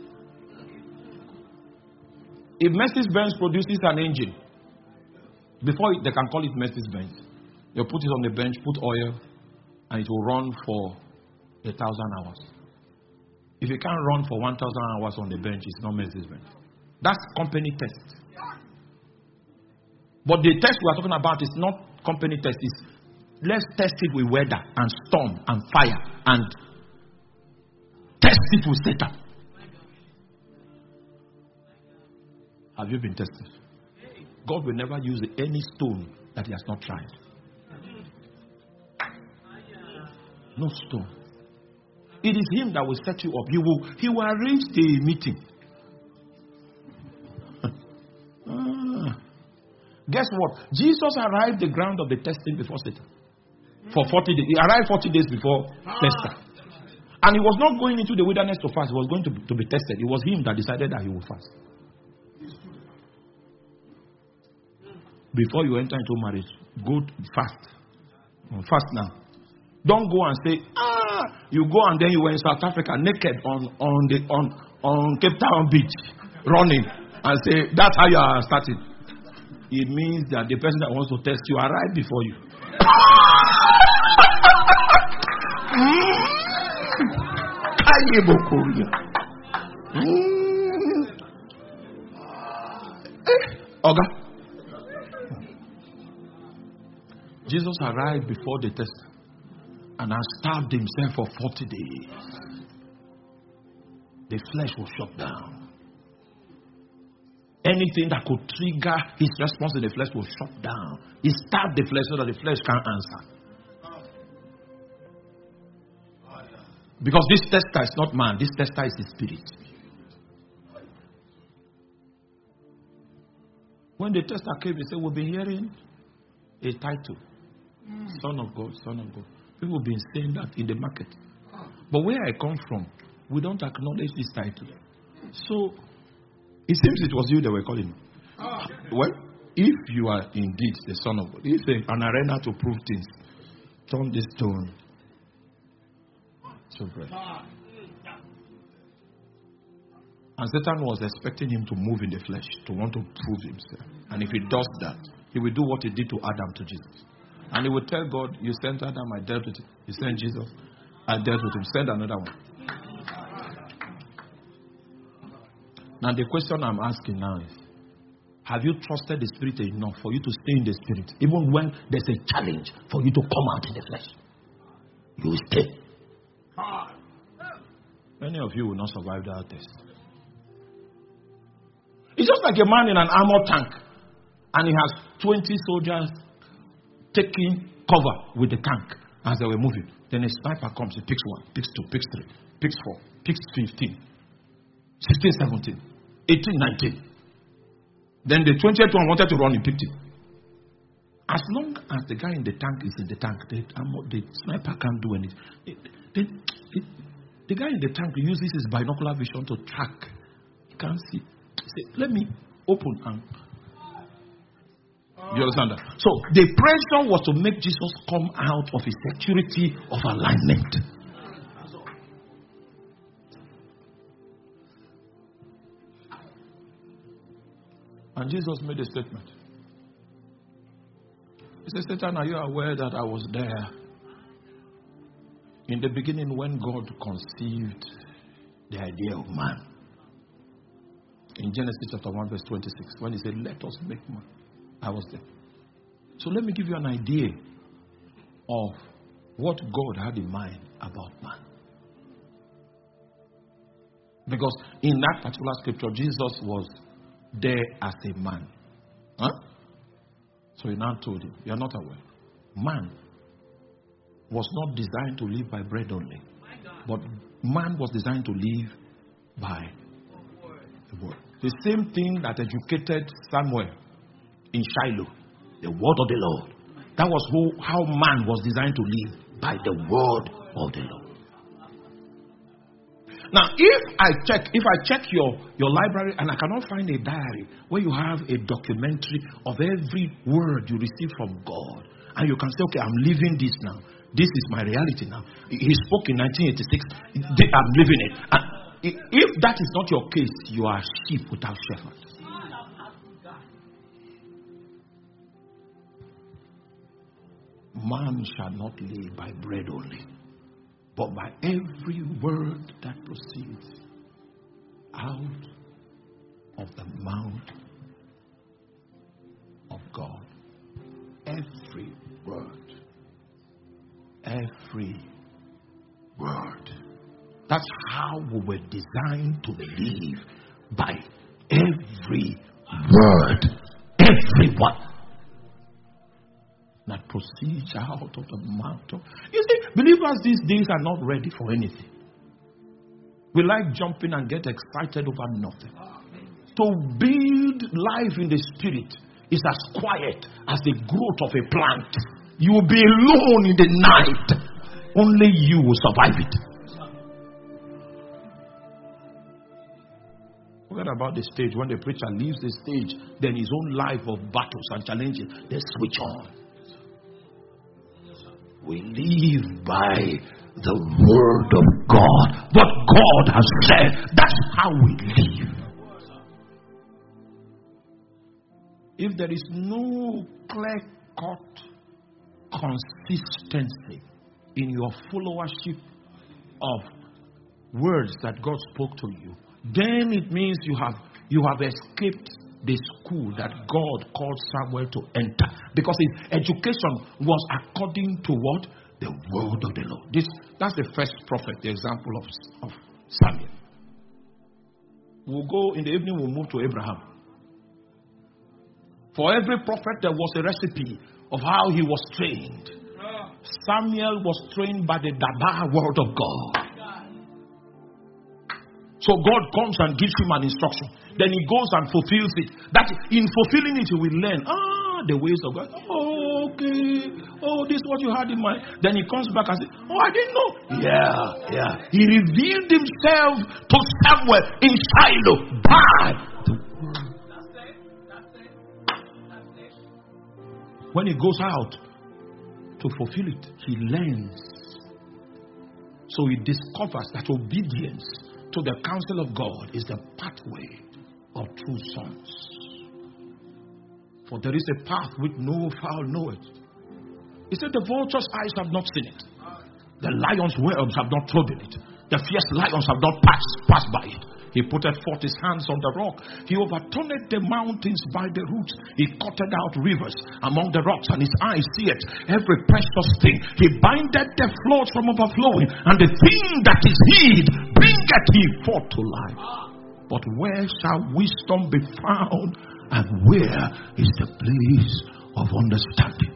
If Mercedes-Benz produces an engine, before they can call it Mercedes-Benz, you put it on the bench, put oil, and it will run for a thousand hours. If you can't run for one thousand hours on the bench, it's not Mercedes-Benz. That's company test. But the test we are talking about is not company test. It's let's test it with weather and storm and fire and test it with Satan. Have you been tested? God will never use any stone that he has not tried. No stone. It is him that will set you up. He will, he will arrange the meeting. ah. Guess what? Jesus arrived the ground of the testing before Satan. For forty days. He arrived forty days before tester. And he was not going into the wilderness to fast. He was going to be, to be tested. It was him that decided that he would fast. Before you enter into marriage, go fast. Fast now. Don't go and say, ah, you go and then you were in South Africa naked on, on the on, on Cape Town beach, running, and say, that's how you are starting. It means that the person that wants to test you arrived before you. Oga. Jesus arrived before the test and has starved himself for forty days. The flesh was shut down. Anything that could trigger his response in the flesh was shut down. He starved the flesh so that the flesh can't answer. Because this tester is not man, this tester is the spirit. When the tester came, he said, we'll be hearing a title. Son of God, Son of God. People have been saying that in the market. But where I come from, we don't acknowledge this title. So, it seems it was you they were calling. Well, if you are indeed the Son of God, it's an arena to prove things. Turn this stone to bread. And Satan was expecting him to move in the flesh, to want to prove himself. And if he does that, he will do what he did to Adam to Jesus. And he will tell God, you sent Adam, I dealt with him. You sent Jesus, I dealt with him. Send another one. Now the question I'm asking now is, have you trusted the Spirit enough for you to stay in the Spirit? Even when there's a challenge for you to come out in the flesh. You will stay. Many of you will not survive that test. It's just like a man in an armor tank. And he has twenty soldiers taking cover with the tank as they were moving. Then a sniper comes, he picks one, picks two, picks three, picks four, picks fifteen, sixteen, seventeen, eighteen, nineteen. Then the twentieth one wanted to run, he picked it. As long as the guy in the tank is in the tank, the, the sniper can't do anything. It, the, it, the guy in the tank uses his binocular vision to track. He can't see. He said, let me open and... You understand that? So the pressure was to make Jesus come out of his security of alignment. And Jesus made a statement. He said, Satan, are you aware that I was there in the beginning when God conceived the idea of man? In Genesis chapter one verse twenty-six, when he said, let us make man. I was there. So let me give you an idea of what God had in mind about man. Because in that particular scripture, Jesus was there as a man. Huh? So he now told him, you are not aware. Man was not designed to live by bread only. But man was designed to live by the word. The same thing that educated Samuel in Shiloh, the word of the Lord. That was who, how man was designed to live, by the word of the Lord. Now, if I check, if I check your, your library and I cannot find a diary where you have a documentary of every word you receive from God, and you can say, okay, I'm living this now. This is my reality now. He spoke in nineteen eighty-six. I'm living it. And if that is not your case, you are sheep without shepherd. Man shall not live by bread only, but by every word that proceeds out of the mouth of God. Every word. Every word. That's how we were designed to live, by every word. Every one that proceeds out of the mouth of... You see, believers these days are not ready for anything. We like jumping and get excited over nothing. To build life in the spirit is as quiet as the growth of a plant. You will be alone in the night. Only you will survive it. Forget about the stage. When the preacher leaves the stage, then his own life of battles and challenges, they switch on. We live by the word of God. What God has said, that's how we live. If there is no clear-cut consistency in your followership of words that God spoke to you, then it means you have you have escaped the school that God called Samuel to enter, because his education was according to what? The word of the Lord. This that's the first prophet, the example of, of Samuel. We'll go in the evening, we'll move to Abraham. For every prophet there was a recipe of how he was trained. Samuel was trained by the Daba word of God. So God comes and gives him an instruction. Then he goes and fulfills it. That in fulfilling it, he will learn ah the ways of God. Oh, okay. Oh, this is what you had in mind. Then he comes back and says, oh, I didn't know. Yeah, yeah. He revealed himself to Samuel in Shiloh by the word. When he goes out to fulfill it, he learns. So he discovers that obedience to the counsel of God is the pathway of true sons. For there is a path which no fowl knoweth. He said the vulture's eyes have not seen it. The lion's whelps have not trodden it. The fierce lions have not passed, passed by it. He putteth forth his hands on the rock. He overturned the mountains by the roots. He cutted out rivers among the rocks, and his eyes see it. Every precious thing. He bindeth the floods from overflowing, and the thing that is hid bringeth he forth to life. But where shall wisdom be found, and where is the place of understanding?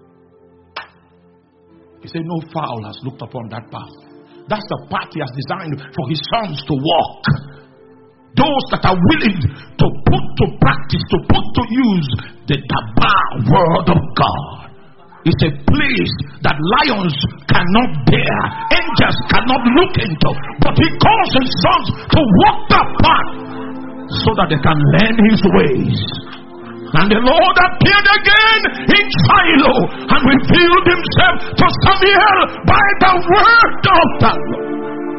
He said, no fowl has looked upon that path. That's the path he has designed for his sons to walk. Those that are willing to put to practice, to put to use the Daba word of God. It's a place that lions cannot bear, angels cannot look into. But he calls his sons to walk that path so that they can learn his ways. And the Lord appeared again in Shiloh and revealed himself to Samuel by the word of the Lord.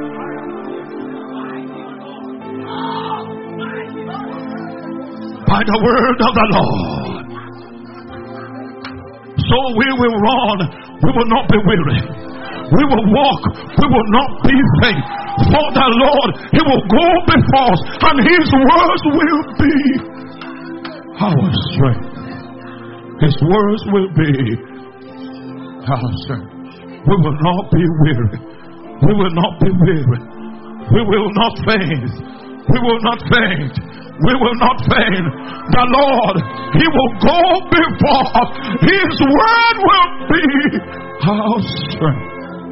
By the word of the Lord. So we will run, we will not be weary. We will walk, we will not be faint. For the Lord, he will go before us, and his words will be our strength. His words will be our strength. We will not be weary. We will not be weary. We will not faint. We will not faint. We will not faint. The Lord, he will go before us. His word will be our strength.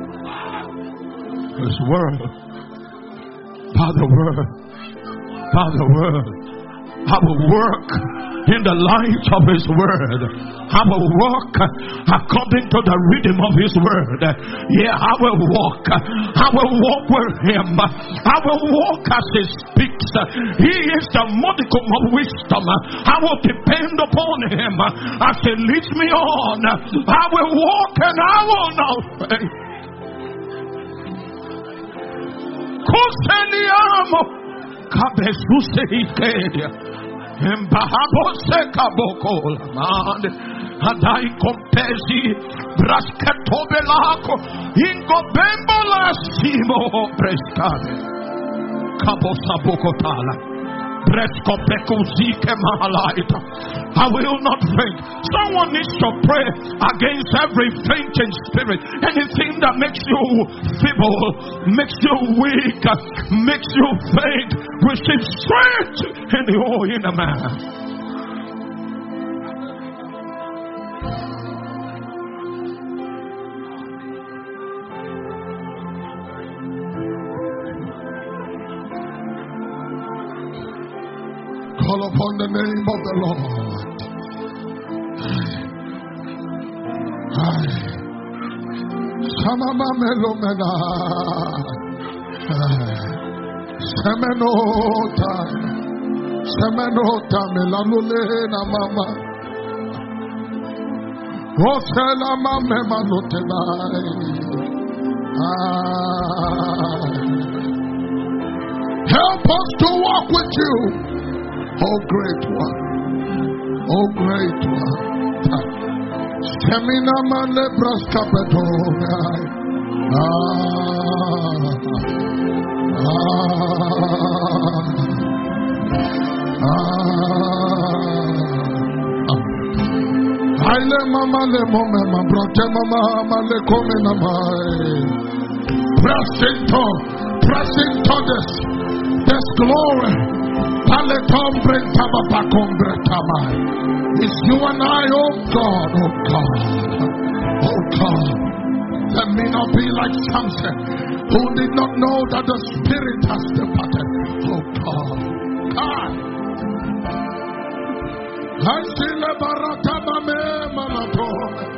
His word. By the word. By the word. I will work in the light of his word. I will walk according to the rhythm of his word. Yeah, I will walk. I will walk with him. I will walk as he speaks. He is the modicum of wisdom. I will depend upon him as he leads me on. I will walk and I will not faint. Kuseniamo kabesuse ikedia. Embahabo kaboko man adai kompezi brasketobelako ingo bembola simo preskane kabosabokotala breskopekuzike mahalaita. I will not faint. Someone needs to pray against every fainting spirit. Anything that makes you feeble, makes you weak, makes you faint, receive strength in the whole inner man. Call upon the name of the Lord. Samama melomena, semenota, semenota melalulena mama. Osela mame manotelai. Help us to walk with you. Oh great one, oh great one. Stamina man lebras kapetoga. Ah, ah, ah. Aile mama le mome ma brote mama ma le come na mai. Press into, press into this, this glory. It's you and I, oh God, oh God, oh God. Let me not be like Samson, who did not know that the spirit has departed. Oh God, God. I still have a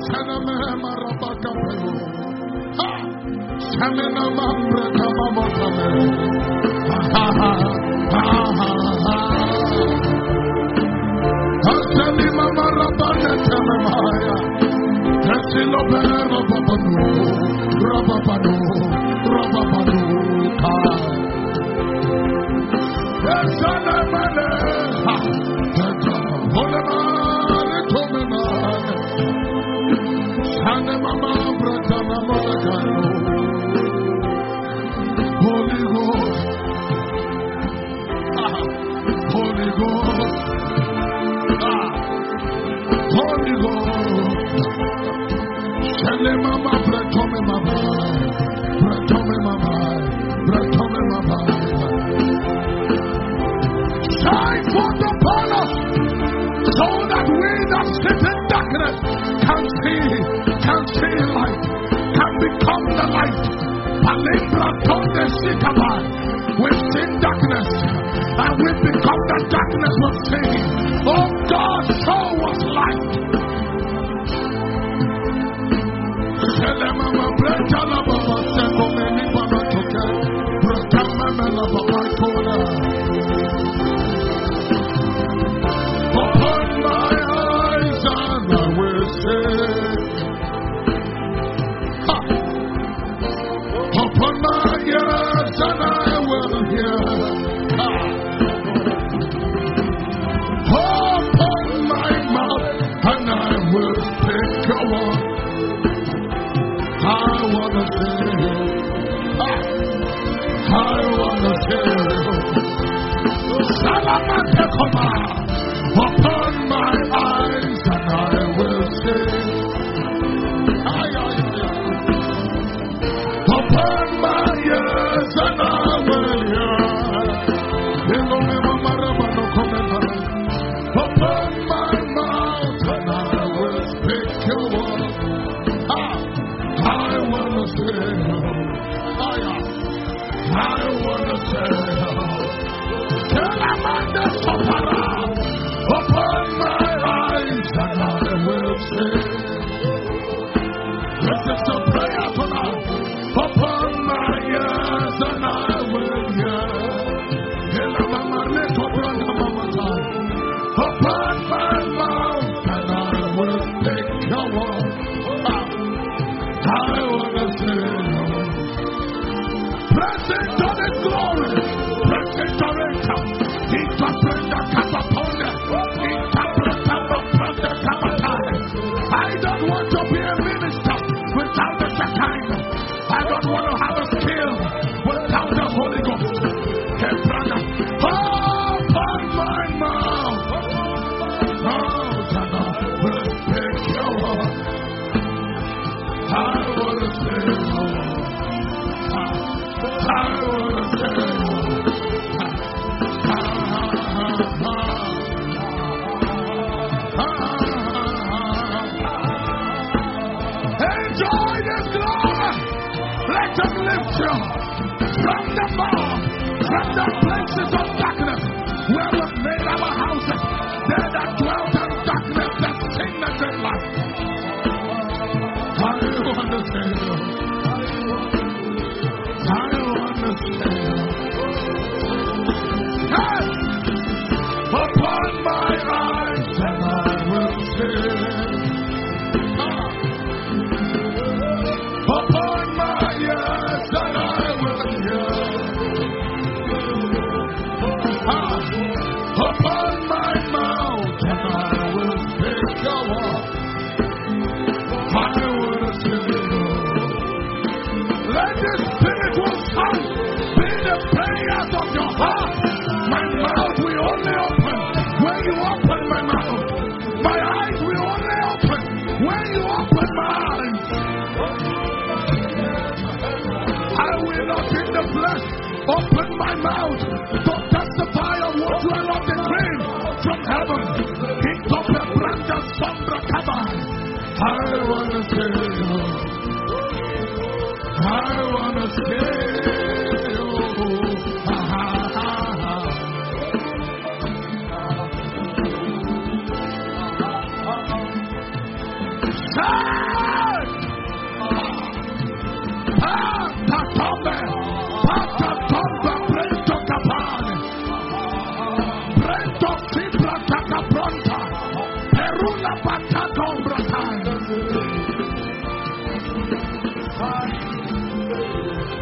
Ah!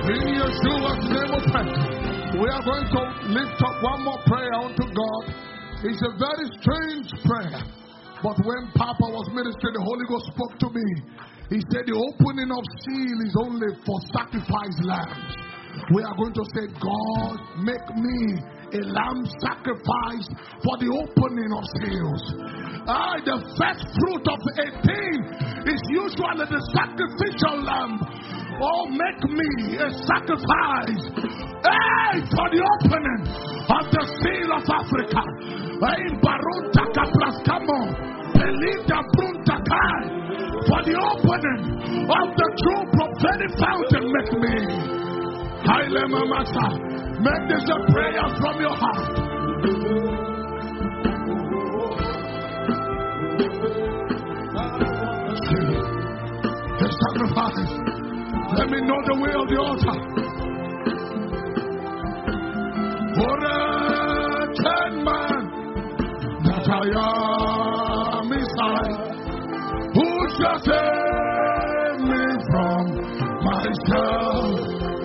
In Yeshua's name we pray. We are going to lift up one more prayer unto God. It's a very strange prayer. But when Papa was ministering, the Holy Ghost spoke to me. He said the opening of seal is only for sacrifice lambs. We are going to say, God, make me a lamb sacrifice for the opening of seals. Ah, the first fruit of a thing is usually the sacrificial lamb. Oh, make me a sacrifice, hey, for the opening of the seal of Africa. Hey, Barunta Kapraskamo, Pelita Brunta Kai, for the opening of the true prophetic fountain. Make me. Haile Mamasa, make this a prayer from your heart. The sacrifice. Let me know the way of the altar. For a ten man that I am inside, who shall save me from myself?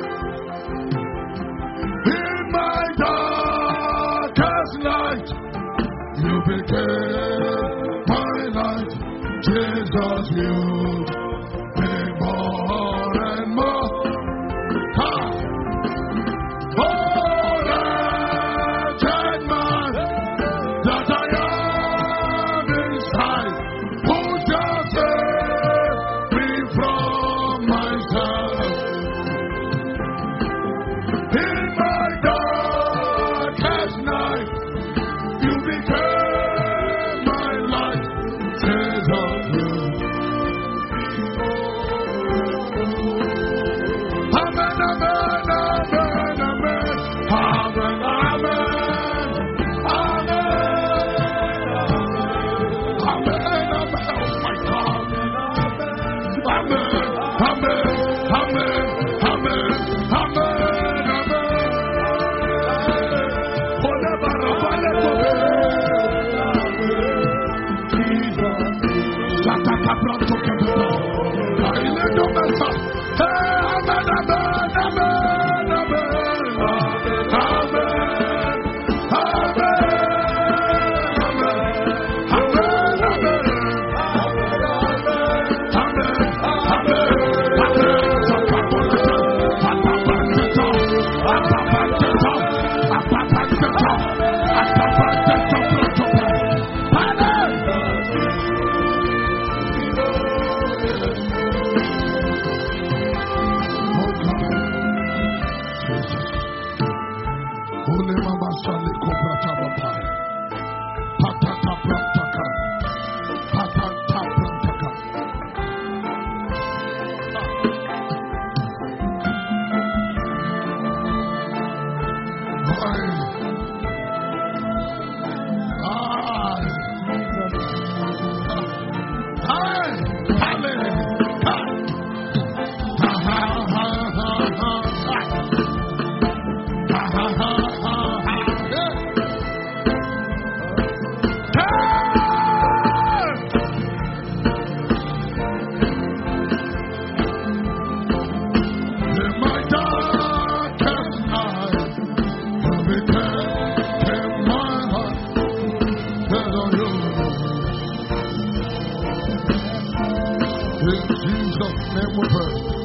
In my darkest night, you became my light. Jesus, you became more and more. Ha! For the dead man that I am inside, who shall save me from myself? In my darkest night, you became my light. Jesus, you. Amen, amen, amen, amen. Amen, amen. Amen. Amen, amen. Oh my God. Amen, amen, amen, amen, amen, amen. Whatever, whatever. In Jesus' name we pray.